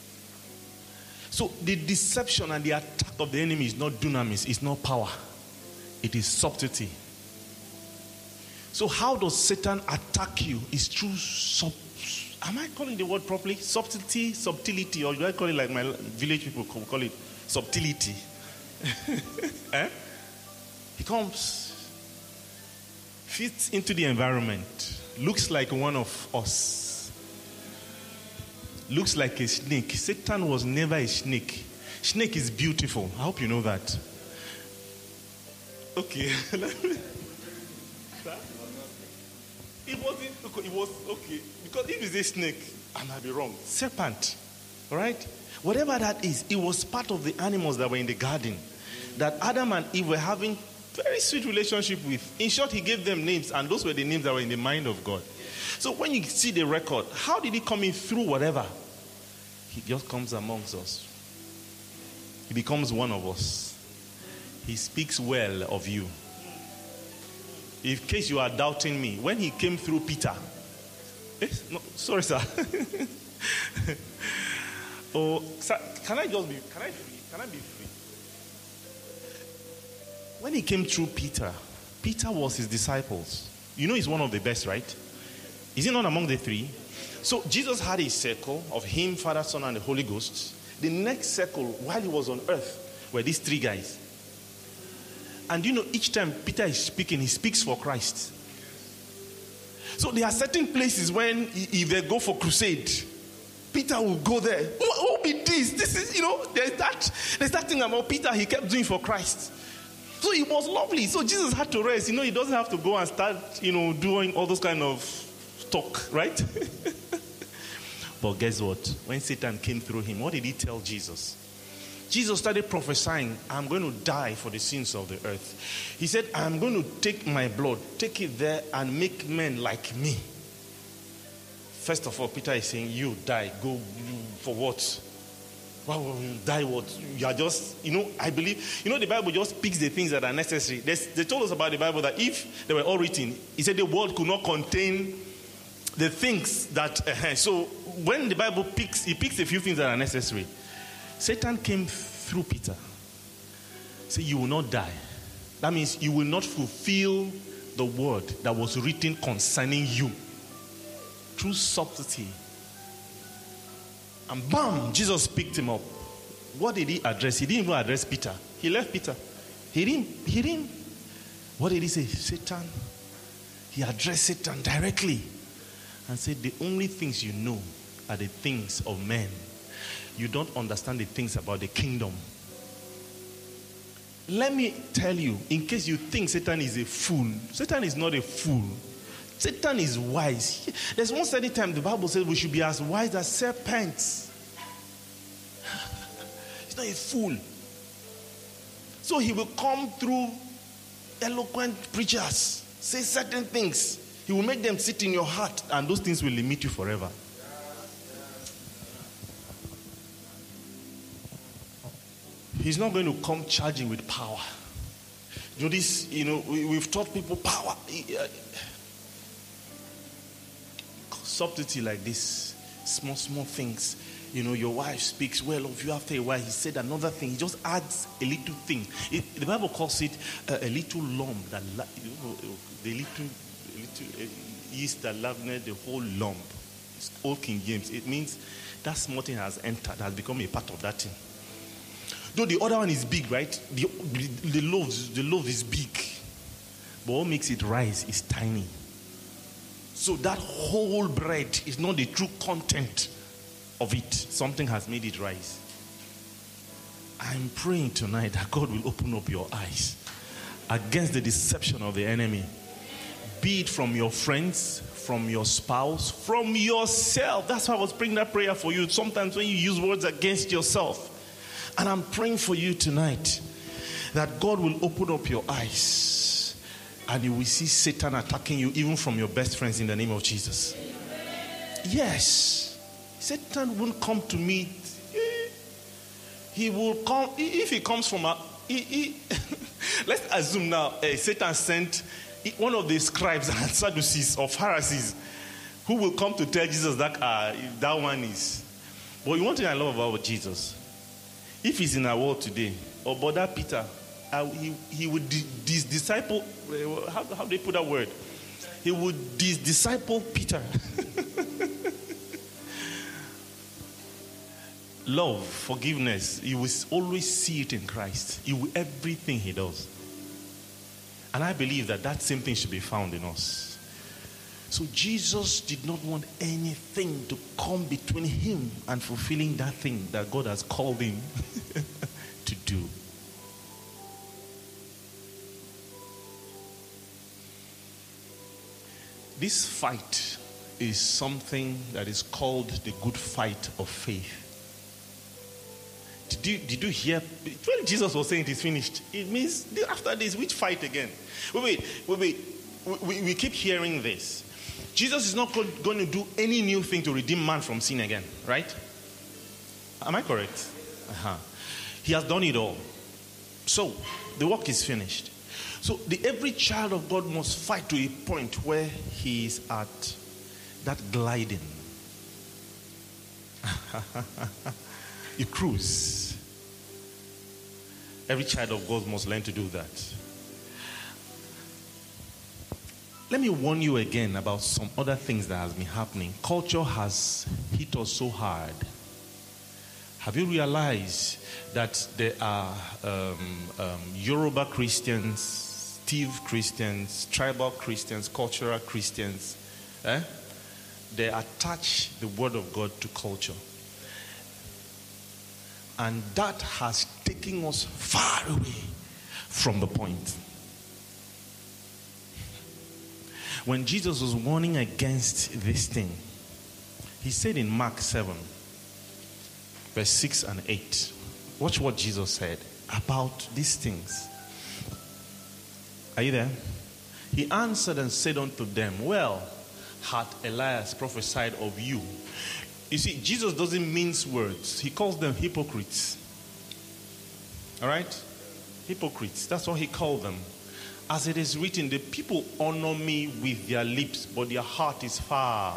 So the deception and the attack of the enemy is not dunamis, it's not power. It is subtlety. So how does Satan attack you? It's through sub... Am I calling the word properly? Subtlety, subtlety, or do I call it like my village people call it subtlety? eh? He comes, fits into the environment, looks like one of us, looks like a snake. Satan was never a snake. Snake is beautiful. I hope you know that. Okay. It wasn't, it was, okay. Because if it's a snake, I might be wrong. Serpent. Right? Whatever that is, it was part of the animals that were in the garden. That Adam and Eve were having very sweet relationship with. In short, he gave them names, and those were the names that were in the mind of God. So when you see the record, how did he come in through whatever? He just comes amongst us. He becomes one of us. He speaks well of you. In case you are doubting me, when he came through Peter, eh? No, sorry, sir. Oh, sir, can I just be? Can I free? Can I be free? When he came through Peter, Peter was his disciples. You know, he's one of the best, right? Is he not among the three? So Jesus had a circle of him, Father, Son, and the Holy Ghost. The next circle, while he was on earth, were these three guys. And you know, each time Peter is speaking, he speaks for Christ. So there are certain places when, if they go for crusade, Peter will go there. What will be this? This is, you know, there's that, there's that thing about Peter he kept doing for Christ. So it was lovely. So Jesus had to rest. You know, he doesn't have to go and start, you know, doing all those kind of talk, right? But guess what? When Satan came through him, what did he tell Jesus? Jesus started prophesying, I'm going to die for the sins of the earth. He said, I'm going to take my blood, take it there and make men like me. First of all, Peter is saying, you die, go for what? Well, die what? You are just, you know, I believe, you know, the Bible just picks the things that are necessary. They, they told us about the Bible that if they were all written, he said the world could not contain the things that, uh, so when the Bible picks, it picks a few things that are necessary. Satan came through Peter. Say, you will not die. That means you will not fulfill the word that was written concerning you. Through subtlety. And bam, Jesus picked him up. What did he address? He didn't even address Peter. He left Peter. He didn't, he didn't. What did he say? Satan. He addressed Satan directly and said, the only things you know are the things of men. You don't understand the things about the kingdom. Let me tell you, in case you think Satan is a fool, Satan is not a fool. Satan is wise. There's one certain time the Bible says we should be as wise as serpents. He's not a fool. So he will come through eloquent preachers, say certain things. He will make them sit in your heart, and those things will limit you forever. He's not going to come charging with power. You know, this, you know, we, we've taught people power. Subtlety like this, small, small things. You know, your wife speaks well of you. After a while, he said another thing. He just adds a little thing. It, the Bible calls it uh, a little lump. That you know, the little, little uh, yeast that leavened the whole lump. It's old King James. It means that small thing has entered, has become a part of that thing. Though the other one is big, right? The, the loaf, the loaf is big. But what makes it rise is tiny. So that whole bread is not the true content of it. Something has made it rise. I'm praying tonight that God will open up your eyes against the deception of the enemy. Be it from your friends, from your spouse, from yourself. That's why I was praying that prayer for you. Sometimes when you use words against yourself. And I'm praying for you tonight that God will open up your eyes and you will see Satan attacking you even from your best friends in the name of Jesus. Yes. Satan won't come to meet. He will come. If he comes from a... He, he, let's assume now uh, Satan sent one of the scribes and Sadducees or Pharisees who will come to tell Jesus that uh, that one is. But one thing I love about Jesus, if he's in our world today, or Brother Peter, uh, he, he would dis- dis- disciple, uh, how, how do they put that word? He would dis- disciple Peter. Love, forgiveness, you will always see it in Christ. He will, everything he does. And I believe that that same thing should be found in us. So Jesus did not want anything to come between him and fulfilling that thing that God has called him to do. This fight is something that is called the good fight of faith. Did you, did you hear? When Jesus was saying it is finished, it means after this, which fight again? Wait, wait, wait, wait. We, we keep hearing this. Jesus is not going to do any new thing to redeem man from sin again, right? Am I correct? Uh-huh. He has done it all. So, the work is finished. So, the, every child of God must fight to a point where he is at that gliding. You cruise. Every child of God must learn to do that. Let me warn you again about some other things that has been happening. Culture has hit us so hard. Have you realized that there are um, um, Yoruba Christians, Steve Christians, tribal Christians, cultural Christians? Eh? They attach the word of God to culture. And that has taken us far away from the point. When Jesus was warning against this thing, he said in Mark seven, verse six and eight, watch what Jesus said about these things. Are you there? He answered and said unto them, well, hath Elias prophesied of you. You see, Jesus doesn't mince words. He calls them hypocrites. All right? Hypocrites. That's what he called them. As it is written, the people honor me with their lips, but their heart is far.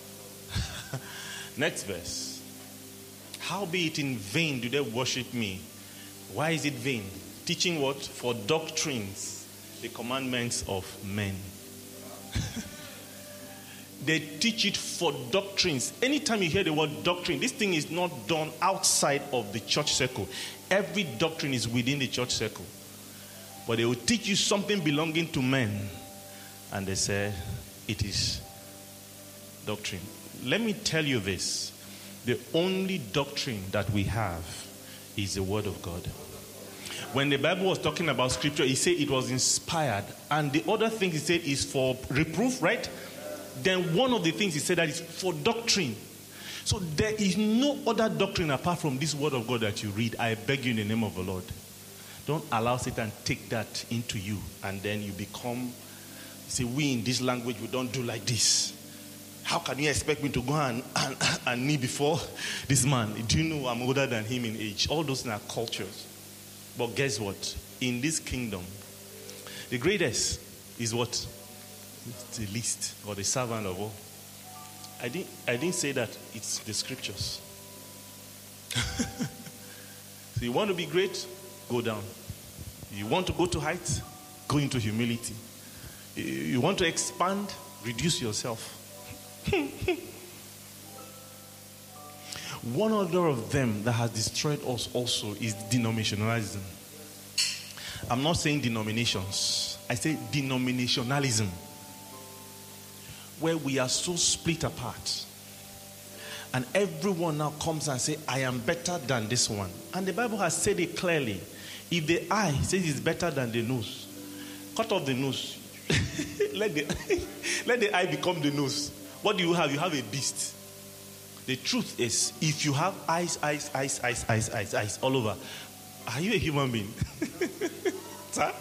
Next verse. Howbeit in vain do they worship me. Why is it vain? Teaching what? For doctrines, the commandments of men. They teach it for doctrines. Anytime you hear the word doctrine, this thing is not done outside of the church circle. Every doctrine is within the church circle. But they will teach you something belonging to men, and they say it is doctrine. Let me tell you this. The only doctrine that we have is the Word of God. When the Bible was talking about Scripture, it said it was inspired. And the other thing he said is for reproof, right? Then one of the things he said that is for doctrine. So there is no other doctrine apart from this Word of God that you read. I beg you in the name of the Lord. Don't allow Satan to take that into you, and then you become, say, we in this language, we don't do like this. How can you expect me to go and, and, and kneel before this man? Do you know I'm older than him in age? All those are cultures. But guess what? In this kingdom, the greatest is what? It's the least, or the servant of all. I didn't, I didn't say that. It's the scriptures. So you want to be great? Go down. You want to go to heights? Go into humility. You want to expand? Reduce yourself. One other of them that has destroyed us also is denominationalism. I'm not saying denominations. I say denominationalism. Where we are so split apart. And everyone now comes and says, I am better than this one. And the Bible has said it clearly. If the eye says it's better than the nose, cut off the nose. let, the, let the eye become the nose. What do you have? You have a beast. The truth is, if you have eyes, eyes, eyes, eyes, eyes, eyes, eyes all over, are you a human being? Sir?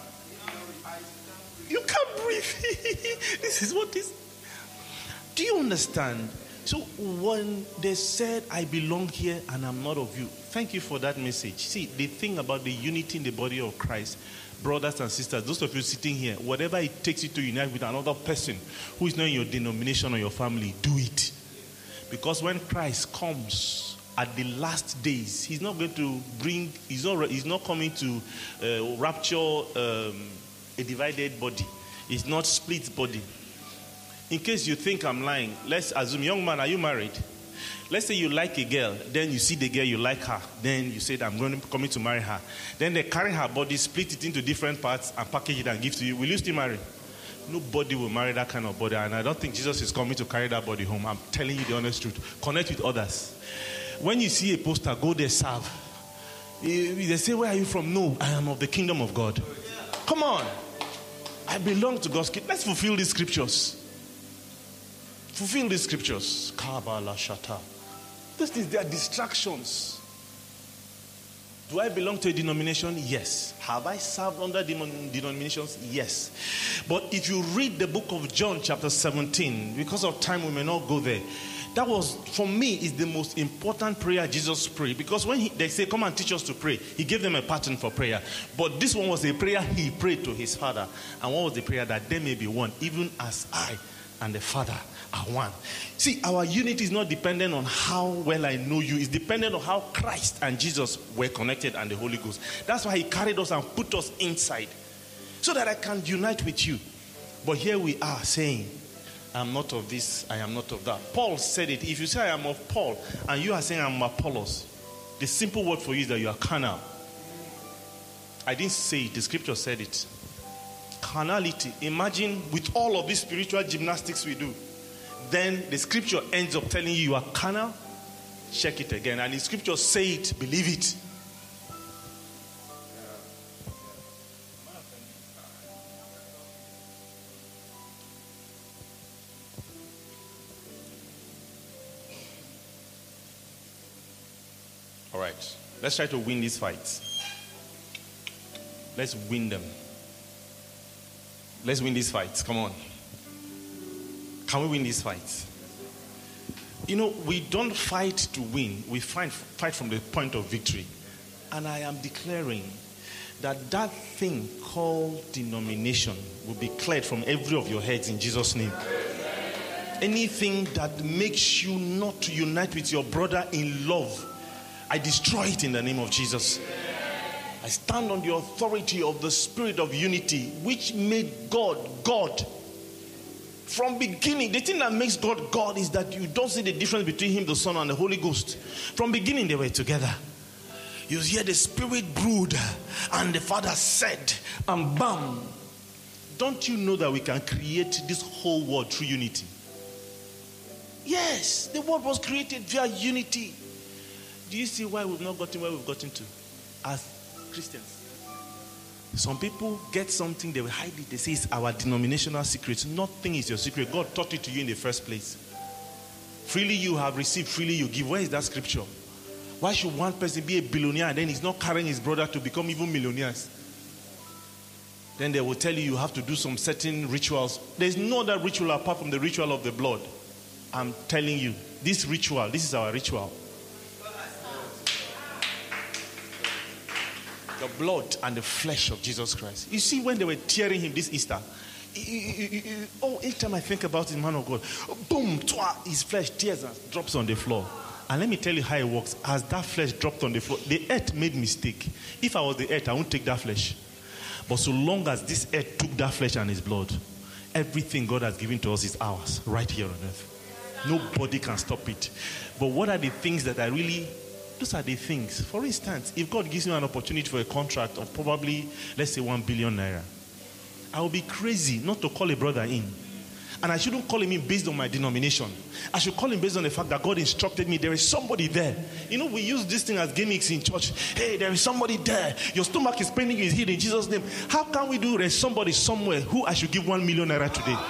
You can't breathe. This is what is. Do you understand? So when they said, I belong here and I'm not of you, thank you for that message. See, the thing about the unity in the body of Christ, brothers and sisters, those of you sitting here, whatever it takes you to unite with another person who is not in your denomination or your family, do it. Because when Christ comes at the last days, he's not going to bring, he's not, he's not coming to uh, rapture um, a divided body. It's not split body. In case you think I'm lying, let's assume, young man, are you married? Let's say you like a girl, then you see the girl, you like her, then you said, I'm going to coming to marry her. Then they carry her body, split it into different parts, and package it and give to you. Will you still marry? Nobody will marry that kind of body, and I don't think Jesus is coming to carry that body home. I'm telling you the honest truth. Connect with others. When you see a poster, go there, serve. They say, where are you from? No, I am of the kingdom of God. Come on. I belong to God's kingdom. Let's fulfill these scriptures. Fulfill these scriptures. Kabbalah Shata. These things, they are distractions. Do I belong to a denomination? Yes. Have I served under denominations? Yes. But if you read the book of John chapter seventeen, because of time we may not go there. That was, for me, is the most important prayer Jesus prayed. Because when he, they say, come and teach us to pray, he gave them a pattern for prayer. But this one was a prayer he prayed to his Father. And what was the prayer? That they may be one, even as I and the Father are one. See, our unity is not dependent on how well I know you. It's dependent on how Christ and Jesus were connected and the Holy Ghost. That's why he carried us and put us inside. So that I can unite with you. But here we are saying, I'm not of this, I am not of that. Paul said it. If you say I am of Paul and you are saying I'm Apollos, the simple word for you is that you are carnal. I didn't say it, the scripture said it. Carnality. Imagine with all of these spiritual gymnastics we do, then the scripture ends up telling you you are carnal. Check it again. And the scripture say it, believe it. All right. Let's try to win these fights. Let's win them. Let's win these fights. Come on. Can we win these fights? You know, we don't fight to win. We fight, fight from the point of victory. And I am declaring that that thing called denomination will be cleared from every of your heads in Jesus' name. Anything that makes you not to unite with your brother in love, I destroy it in the name of Jesus. I stand on the authority of the spirit of unity, which made God, God. From beginning, the thing that makes God God is that you don't see the difference between him, the Son, and the Holy Ghost. From beginning, they were together. You hear the Spirit brood, and the Father said, and bam. Don't you know that we can create this whole world through unity? Yes, the world was created via unity. Do you see why we've not gotten where we've gotten to as Christians? Some people get something, they will hide it. They say it's our denominational secret. Nothing is your secret. God taught it to you in the first place. Freely you have received, freely you give. Where is that scripture? Why should one person be a billionaire and then he's not carrying his brother to become even millionaires? Then they will tell you you have to do some certain rituals. There's no other ritual apart from the ritual of the blood. I'm telling you, this ritual, this is our ritual. The blood and the flesh of Jesus Christ. You see, when they were tearing him this Easter, he, he, he, he, oh, each time I think about it, man of God, boom, twa, his flesh tears and drops on the floor. And let me tell you how it works. As that flesh dropped on the floor, the earth made mistake. If I was the earth, I wouldn't take that flesh. But so long as this earth took that flesh and his blood, everything God has given to us is ours, right here on earth. Nobody can stop it. But what are the things that are really... Those are the things. For instance, if God gives you an opportunity for a contract of probably, let's say, one billion naira, I will be crazy not to call a brother in. And I shouldn't call him in based on my denomination. I should call him based on the fact that God instructed me. There is somebody there. You know, we use this thing as gimmicks in church. Hey, there is somebody there. Your stomach is paining you, is healed in Jesus' name. How can we do there's somebody somewhere who I should give one million naira today?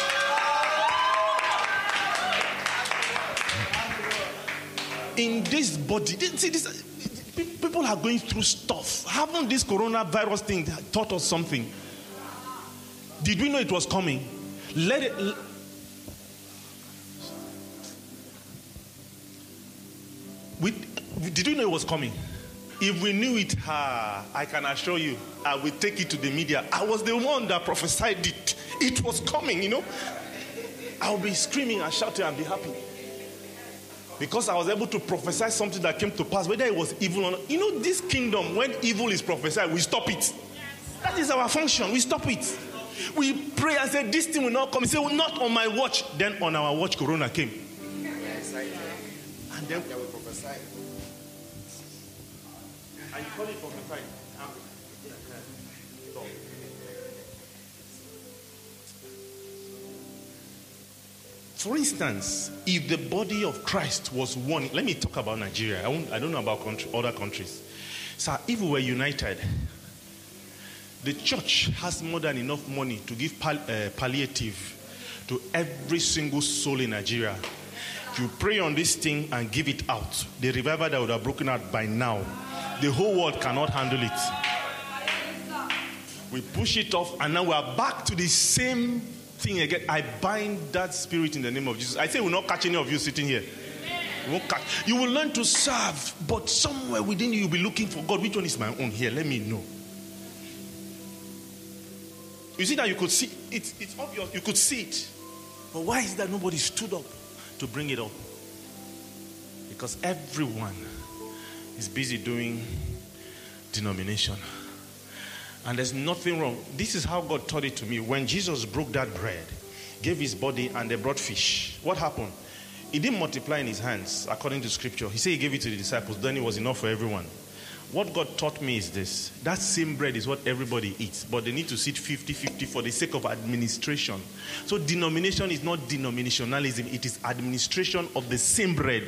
In this body, see this, people are going through stuff. Haven't this coronavirus thing taught us something? Did we know it was coming? Let it. We, did we know it was coming? If we knew it, ah, I can assure you, I will take it to the media. I was the one that prophesied it. It was coming, you know. I'll be screaming and shouting and be happy. Because I was able to prophesy something that came to pass, whether it was evil or not. You know, this kingdom, when evil is prophesied, we stop it. That is our function. We stop it. We pray and say, this thing will not come. We say, well, not on my watch. Then on our watch, Corona came. And then we prophesy. I call it prophesy. For instance, if the body of Christ was one, let me talk about Nigeria. I, won't, I don't know about country, other countries. So if we were united, the church has more than enough money to give pal, uh, palliative to every single soul in Nigeria. If you pray on this thing and give it out, the revival that would have broken out by now, the whole world cannot handle it. We push it off and now we are back to the same thing again. I bind that spirit in the name of Jesus. I say we'll not catch any of you sitting here. You won't catch. You will learn to serve, but somewhere within you, you'll be looking for God. Which one is my own here? Let me know. You see that you could see it. It's obvious. You could see it. But why is that nobody stood up to bring it up? Because everyone is busy doing denomination. And there's nothing wrong. This is how God taught it to me. When Jesus broke that bread, gave his body, and they brought fish, what happened? It didn't multiply in his hands, according to scripture. He said he gave it to the disciples, then it was enough for everyone. What God taught me is this. That same bread is what everybody eats, but they need to sit fifty fifty for the sake of administration. So denomination is not denominationalism, it is administration of the same bread.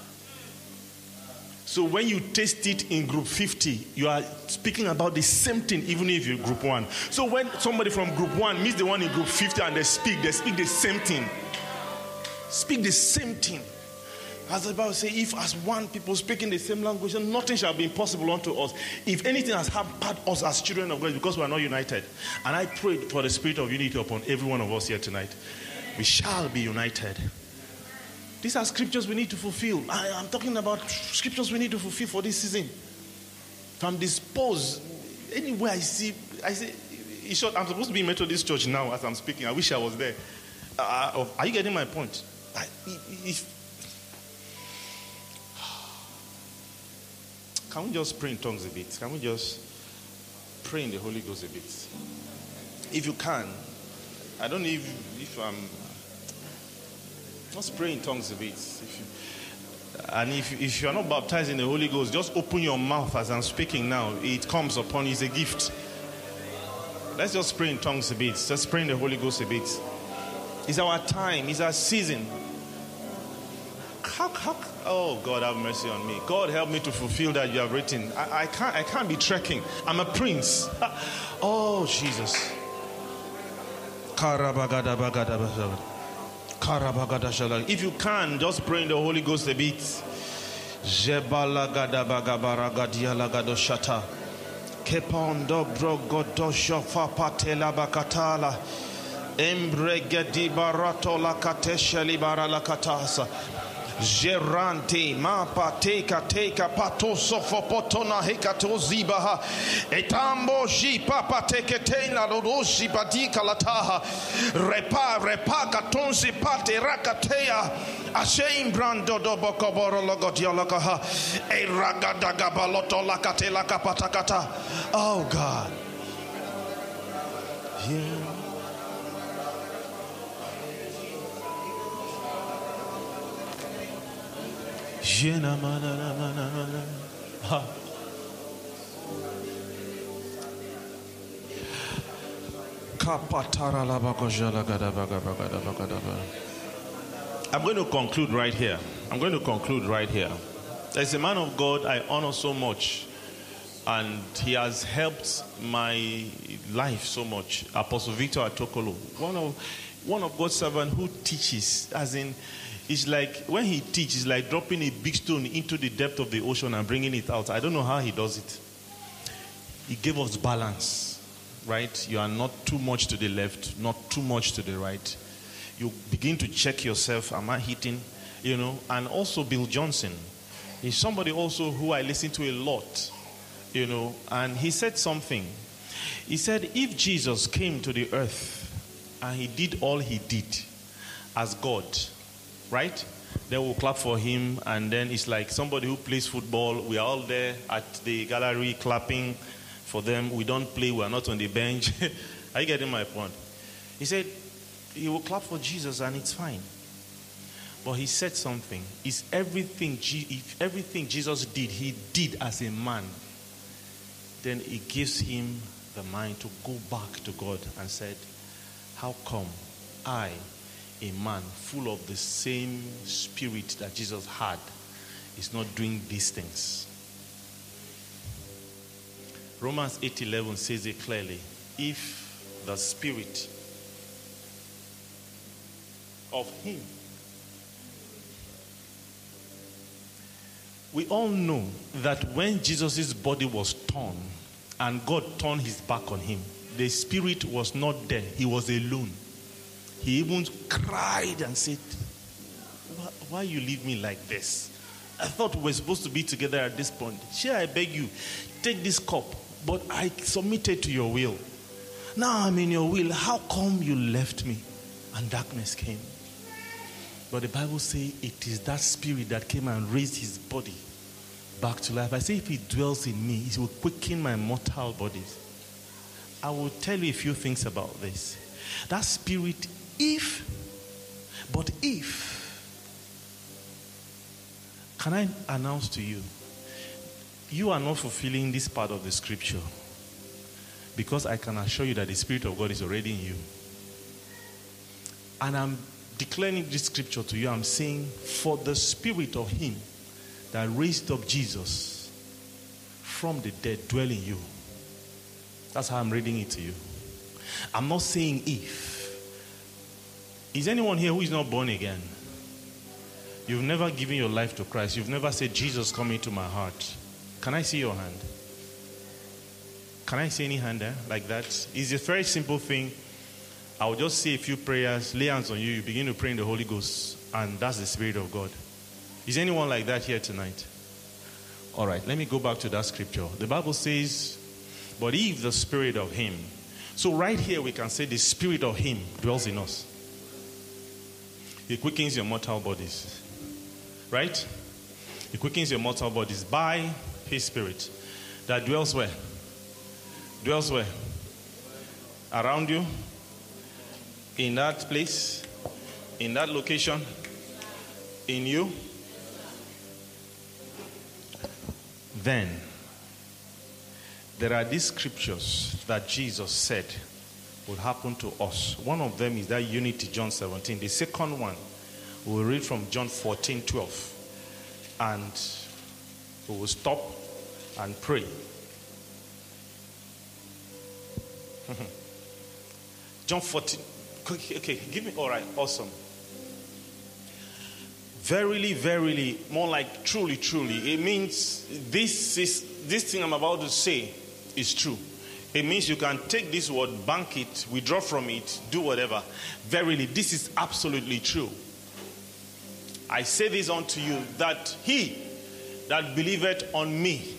So when you taste it in group fifty, you are speaking about the same thing, even if you're group one. So when somebody from group one meets the one in group fifty and they speak, they speak the same thing. Speak the same thing. As the Bible says, if as one people speaking the same language, nothing shall be impossible unto us. If anything has hampered us as children of God, because we are not united. And I pray for the spirit of unity upon every one of us here tonight. We shall be united. These are scriptures we need to fulfill. I am talking about scriptures we need to fulfill for this season. If I'm disposed, anywhere I see, I say, in short, I'm supposed to be in Methodist Church now as I'm speaking. I wish I was there. Uh, are you getting my point? I, if, can we just pray in tongues a bit? Can we just pray in the Holy Ghost a bit? If you can, I don't know if, if I'm... Just pray in tongues a bit. If you, and if, if you are not baptized in the Holy Ghost, just open your mouth as I'm speaking now. It comes upon you. It's a gift. Let's just pray in tongues a bit. Just pray in the Holy Ghost a bit. It's our time. It's our season. How, how, oh, God, have mercy on me. God, help me to fulfill that you have written. I, I can't. I can't be trekking. I'm a prince. Oh, Jesus. If you can, just pray in the Holy Ghost a bit. Kepondo brogodo shofa patela bakatala embregedi barato la katesheli barala katasa gerante ma pateka teka pato sofopotona hekato zibaha etambo shi papa teke tena rodoshi badika lataha repa repa katonsi pate rakatea Ashaim brando do bokoboro logodiolakaha e ragadaga baloto lakate lakapatakata. Oh God. Yeah. Jena mana mana mana. Ha. Kapatara la bakojala gada baga baga baga baga. I'm going to conclude right here. I'm going to conclude right here. There's a man of God I honor so much, and he has helped my life so much. Apostle Victor Atokolo, one of one of God's servants who teaches, as in, it's like when he teaches, it's like dropping a big stone into the depth of the ocean and bringing it out. I don't know how he does it. He gave us balance, right? You are not too much to the left, not too much to the right. You begin to check yourself. Am I hitting? You know, and also Bill Johnson. He's somebody also who I listen to a lot, you know, and he said something. He said, if Jesus came to the earth and he did all he did as God, right? Then we'll clap for him, and then it's like somebody who plays football. We are all there at the gallery clapping for them. We don't play. We are not on the bench. Are you getting my point? He said, he will clap for Jesus and it's fine. But he said something. Is everything, if everything Jesus did, he did as a man, then it gives him the mind to go back to God and said, how come I, a man full of the same spirit that Jesus had, is not doing these things? Romans eight eleven says it clearly. If the spirit of him. We all know that when Jesus' body was torn and God turned his back on him, the spirit was not there. He was alone. He even cried and said, why you leave me like this? I thought we were supposed to be together at this point. Sure, I beg you, take this cup, but I submitted to your will. Now I'm in your will. How come you left me? And darkness came. But the Bible says it is that spirit that came and raised his body back to life. I say if he dwells in me, he will quicken my mortal bodies. I will tell you a few things about this. That spirit, if, but if, can I announce to you, you are not fulfilling this part of the scripture, because I can assure you that the Spirit of God is already in you. And I'm declaring this scripture to you. I'm saying, for the spirit of him that raised up Jesus from the dead dwell in you. That's how I'm reading it to you. I'm not saying if. Is anyone here who is not born again? You've never given your life to Christ. You've never said, Jesus, come into my heart. Can I see your hand? Can I see any hand there like that? It's a very simple thing. I'll just say a few prayers, lay hands on you, you begin to pray in the Holy Ghost, and that's the Spirit of God. Is anyone like that here tonight? All right, let me go back to that scripture. The Bible says, but if the Spirit of him. So right here we can say the Spirit of him dwells in us. He quickens your mortal bodies. Right? He quickens your mortal bodies by his Spirit. That dwells where? Dwells where? Around you? in that place, in that location, in you, then there are these scriptures that Jesus said will happen to us. One of them is that unity, John seventeen. The second one, we'll read from John fourteen twelve. And we will stop and pray. John fourteen. Okay, okay, give me, all right, awesome. Verily, verily, more like truly, truly. It means this is this thing I'm about to say is true. It means you can take this word, bank it, withdraw from it, do whatever. Verily, this is absolutely true. I say this unto you, that he that believeth on me.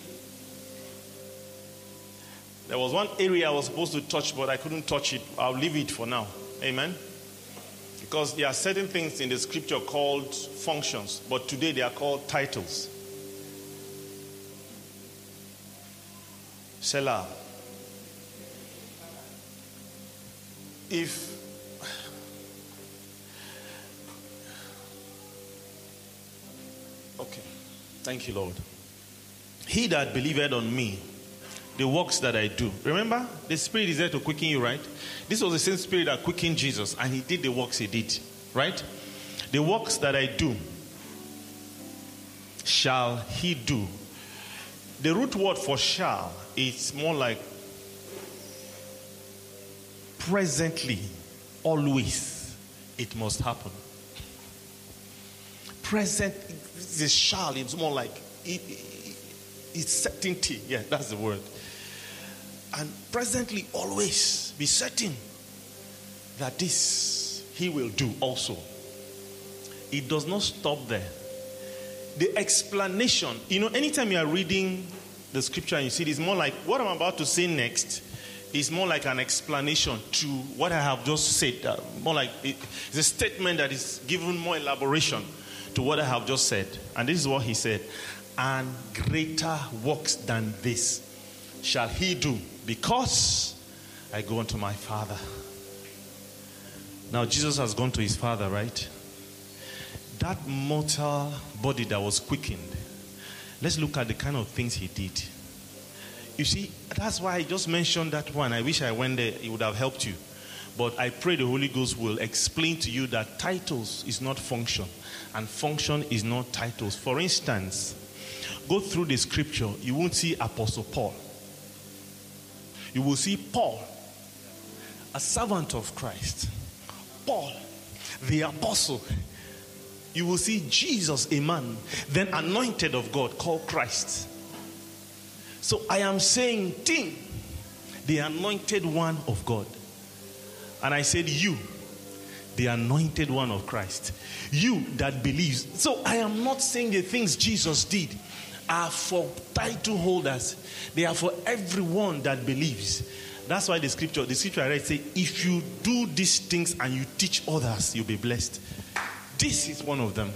There was one area I was supposed to touch, but I couldn't touch it. I'll leave it for now. Amen. Because there are certain things in the scripture called functions, but today they are called titles. Selah. If okay, thank you, Lord. He that believeth on me, the works that I do. Remember, the Spirit is there to quicken you, right? This was the same Spirit that quickened Jesus, and he did the works he did, right? The works that I do shall he do. The root word for shall is more like presently, always, it must happen. Present, the shall, it's more like it, it, it's certainty. Yeah, that's the word. And presently, always be certain that this he will do also. It does not stop there. The explanation, you know, anytime you are reading the scripture and you see it, it's more like what I'm about to say next is more like an explanation to what I have just said. Uh, more like it, it's a statement that is given more elaboration to what I have just said. And this is what he said. And greater works than this shall he do, because I go unto my Father. Now Jesus has gone to his Father, right? That mortal body that was quickened, let's look at the kind of things he did. You see, that's why I just mentioned that one. I wish I went there, it would have helped you. But I pray the Holy Ghost will explain to you that titles is not function, and function is not titles. For instance, go through the scripture, you won't see Apostle Paul. You will see Paul, a servant of Christ. Paul, the apostle. You will see Jesus, a man, then anointed of God, called Christ. So I am saying, Tim, the anointed one of God. And I said, you, the anointed one of Christ. You that believes. So I am not saying the things Jesus did are for title holders. They are for everyone that believes. That's why the scripture, the scripture I read say, if you do these things and you teach others, you'll be blessed. This is one of them.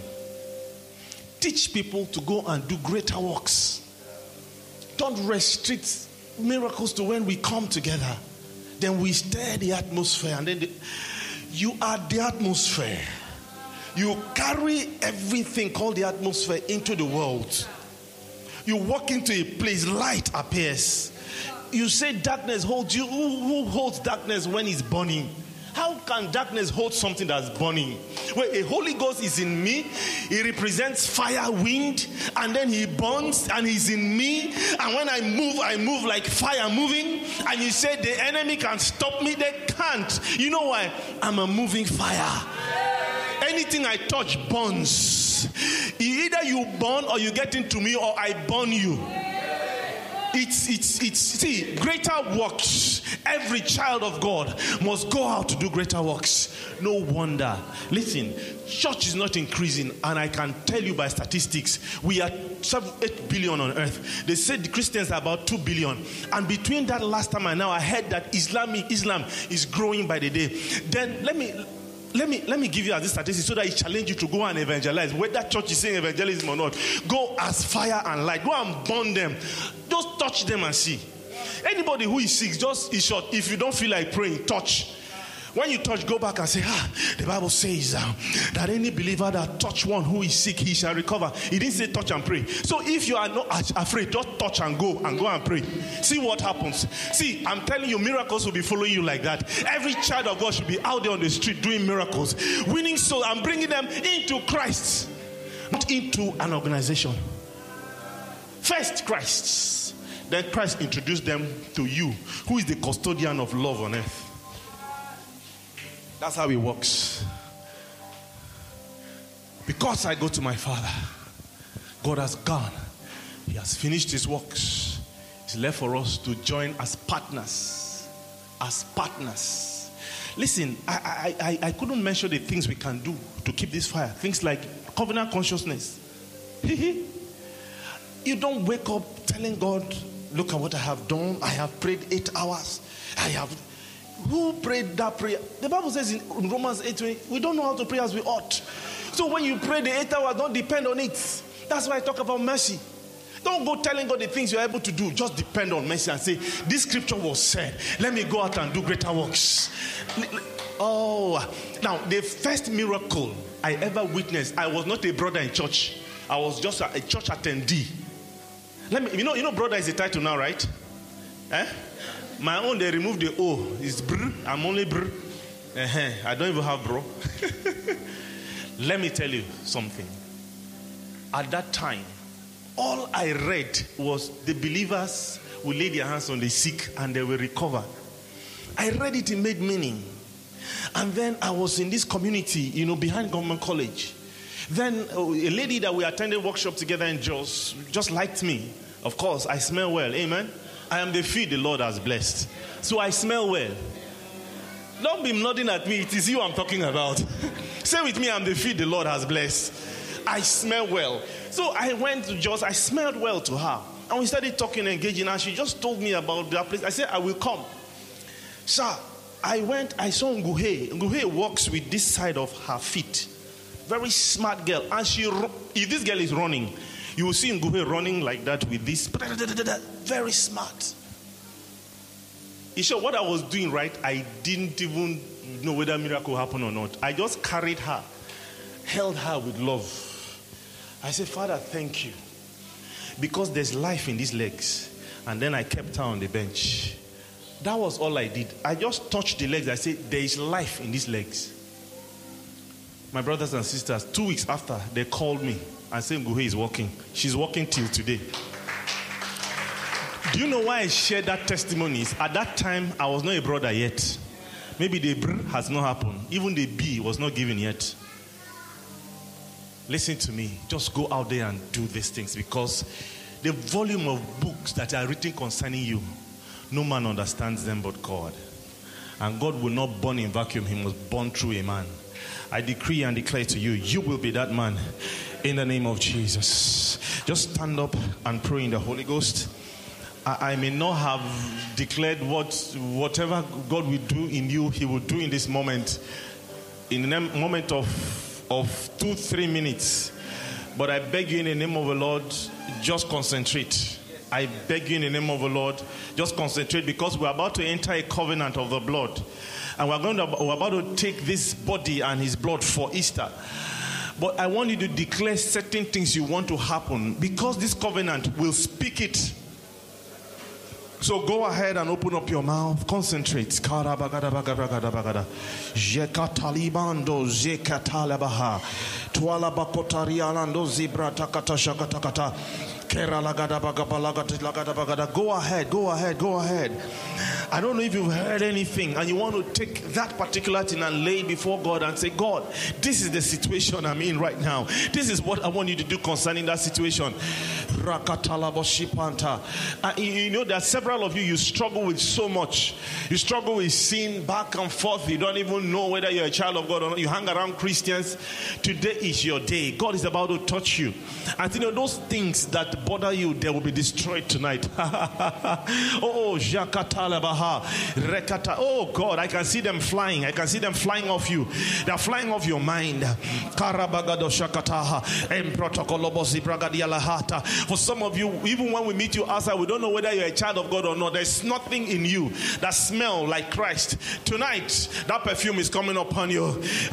Teach people to go and do greater works. Don't restrict miracles to when we come together. Then we stir the atmosphere, and then the, you are the atmosphere. You carry everything called the atmosphere into the world. You walk into a place, light appears. You say darkness holds you. Who, who holds darkness when it's burning? How can darkness hold something that's burning? Where a Holy Ghost is in me, he represents fire, wind, and then he burns and he's in me. And when I move, I move like fire moving. And you say the enemy can stop me. They can't. You know why? I'm a moving fire. Anything I touch burns. Either you burn or you get into me, or I burn you. It's, it's, it's, see, greater works. Every child of God must go out to do greater works. No wonder. Listen, church is not increasing, and I can tell you by statistics, we are seven, eight billion on earth. They said the Christians are about two billion. And between that last time and now, I heard that Islamic Islam is growing by the day. Then let me... Let me let me give you this statistic so that it challenge you to go and evangelize. Whether church is saying evangelism or not, go as fire and light. Go and burn them. Just touch them and see. Anybody who is sick, just in short, if you don't feel like praying, touch. When you touch, go back and say, ah, the Bible says uh, that any believer that touch one who is sick, he shall recover. He didn't say touch and pray. So if you are not afraid, just touch and go and go and pray. See what happens. See, I'm telling you, miracles will be following you like that. Every child of God should be out there on the street doing miracles, winning souls and bringing them into Christ, not into an organization. First Christ, then Christ introduced them to you, who is the custodian of love on earth. That's how it works. Because I go to my Father, God has gone. He has finished his works. It's left for us to join as partners. As partners. Listen, I, I, I, I couldn't mention the things we can do to keep this fire. Things like covenant consciousness. You don't wake up telling God, look at what I have done. I have prayed eight hours. I have... Who prayed that prayer? The Bible says in Romans eight, we don't know how to pray as we ought. So when you pray the eight hours, don't depend on it. That's why I talk about mercy. Don't go telling God the things you're able to do. Just depend on mercy and say, this scripture was said. Let me go out and do greater works. Oh, now the first miracle I ever witnessed, I was not a brother in church. I was just a, a church attendee. Let me, you know, you know, brother is a title now, right? Eh? My own, they removed the O. It's brr. I'm only brr. Uh-huh. I don't even have bro. Let me tell you something. At that time, all I read was the believers will lay their hands on the sick and they will recover. I read it, it made meaning. And then I was in this community, you know, behind Government College. Then oh, a lady that we attended workshop together in Jos just liked me. Of course, I smell well. Amen. I am the feed the Lord has blessed. So I smell well. Don't be nodding at me. It is you I'm talking about. Say with me, I'm the feed the Lord has blessed. I smell well. So I went to Jos. I smelled well to her. And we started talking, engaging. And she just told me about that place. I said, I will come. Sir, I went. I saw Nguhe. Nguhe walks with this side of her feet. Very smart girl. And she, if this girl is running, you will see Nguhe running like that with this. Very smart. You sure what I was doing right? I didn't even know whether a miracle happened or not. I just carried her, held her with love. I said, Father, thank you. Because there's life in these legs. And then I kept her on the bench. That was all I did. I just touched the legs. I said, there is life in these legs. My brothers and sisters, two weeks after, they called me and said, Nguhe is walking. She's walking till today. Do you know why I shared that testimony? At that time, I was not a brother yet. Maybe the br has not happened. Even the B was not given yet. Listen to me. Just go out there and do these things, because the volume of books that are written concerning you, no man understands them but God. And God will not burn in vacuum. He must burn through a man. I decree and declare to you, you will be that man in the name of Jesus. Just stand up and pray in the Holy Ghost. I, I may not have declared what whatever God will do in you, He will do in this moment. In the moment of, of two, three minutes. But I beg you in the name of the Lord, just concentrate. I beg you in the name of the Lord, just concentrate, because we're about to enter a covenant of the blood. And we're, going to, we're about to take this body and his blood for Easter. But I want you to declare certain things you want to happen, because this covenant will speak it. So go ahead and open up your mouth. Concentrate. Go ahead, go ahead, go ahead. I don't know if you've heard anything and you want to take that particular thing and lay it before God and say, God, this is the situation I'm in right now. This is what I want you to do concerning that situation. Uh, you know, there are several of you, you struggle with so much. You struggle with sin back and forth. You don't even know whether you're a child of God or not. You hang around Christians. Today is your day. God is about to touch you. And you know, those things that bother you, they will be destroyed tonight. Oh, Jakatalabaha, Rekata. Oh God, I can see them flying. I can see them flying off you. They're flying off your mind. Karabagado Shakataha, Emprotokolobosi Bragadialahata. For some of you, even when we meet you outside, we don't know whether you're a child of God or not. There's nothing in you that smells like Christ. Tonight, that perfume is coming upon you.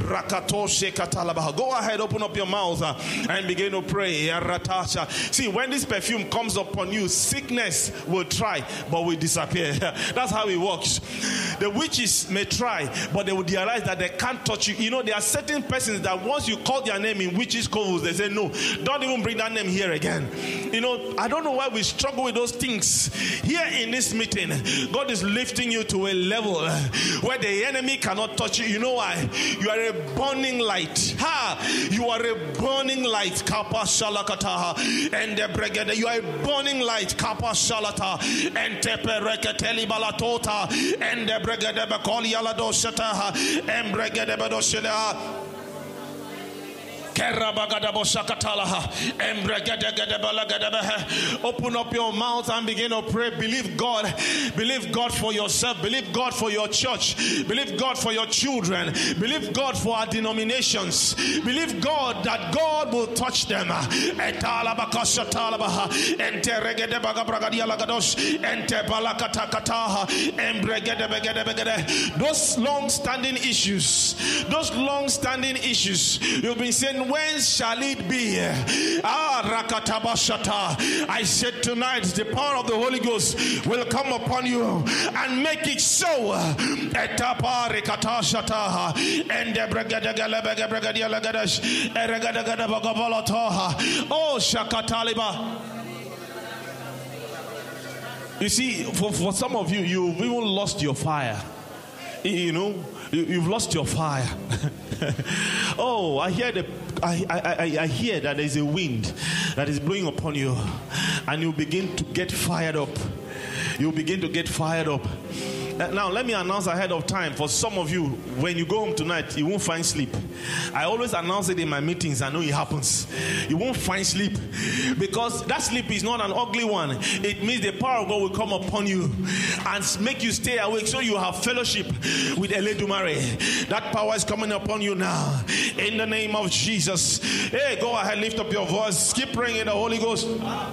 Go ahead, open up your mouth and begin to pray. See, when this perfume comes upon you, sickness will try, but will disappear. That's how it works. The witches may try, but they will realize that they can't touch you. You know, there are certain persons that once you call their name in witches' covens, they say, no, don't even bring that name here again. You know, I don't know why we struggle with those things. Here in this meeting, God is lifting you to a level where the enemy cannot touch you. You know why? You are a burning light. Ha! You are a burning light. Kappa shalakataha. And the brigade, you are a burning light. Kappa shalata. And tepereketeli balatota. And the brigade bakoli aladosataha. And brigade badoshela. Open up your mouth and begin to pray. Believe God. Believe God for yourself. Believe God for your church. Believe God for your children. Believe God for our denominations. Believe God that God will touch them. Those long-standing issues. Those long-standing issues. You've been saying, when shall it be? Ah, Rakatabashata. I said tonight, the power of the Holy Ghost will come upon you and make it so. Etapa Rikatashata. And the Bregadagalabaga Bregadia Lagadash. Eregadagadabagalatoha. Oh, Shakataliba. You see, for, for some of you, you've even lost your fire. You know, you, you've lost your fire. Oh, I hear the I, I, I hear that there's a wind that is blowing upon you, and you begin to get fired up. You begin to get fired up. Now, let me announce ahead of time, for some of you, when you go home tonight, you won't find sleep. I always announce it in my meetings. I know it happens. You won't find sleep, because that sleep is not an ugly one. It means the power of God will come upon you and make you stay awake, so you have fellowship with Eledumare. That power is coming upon you now, in the name of Jesus. Hey, go ahead, lift up your voice. Keep praying in the Holy Ghost.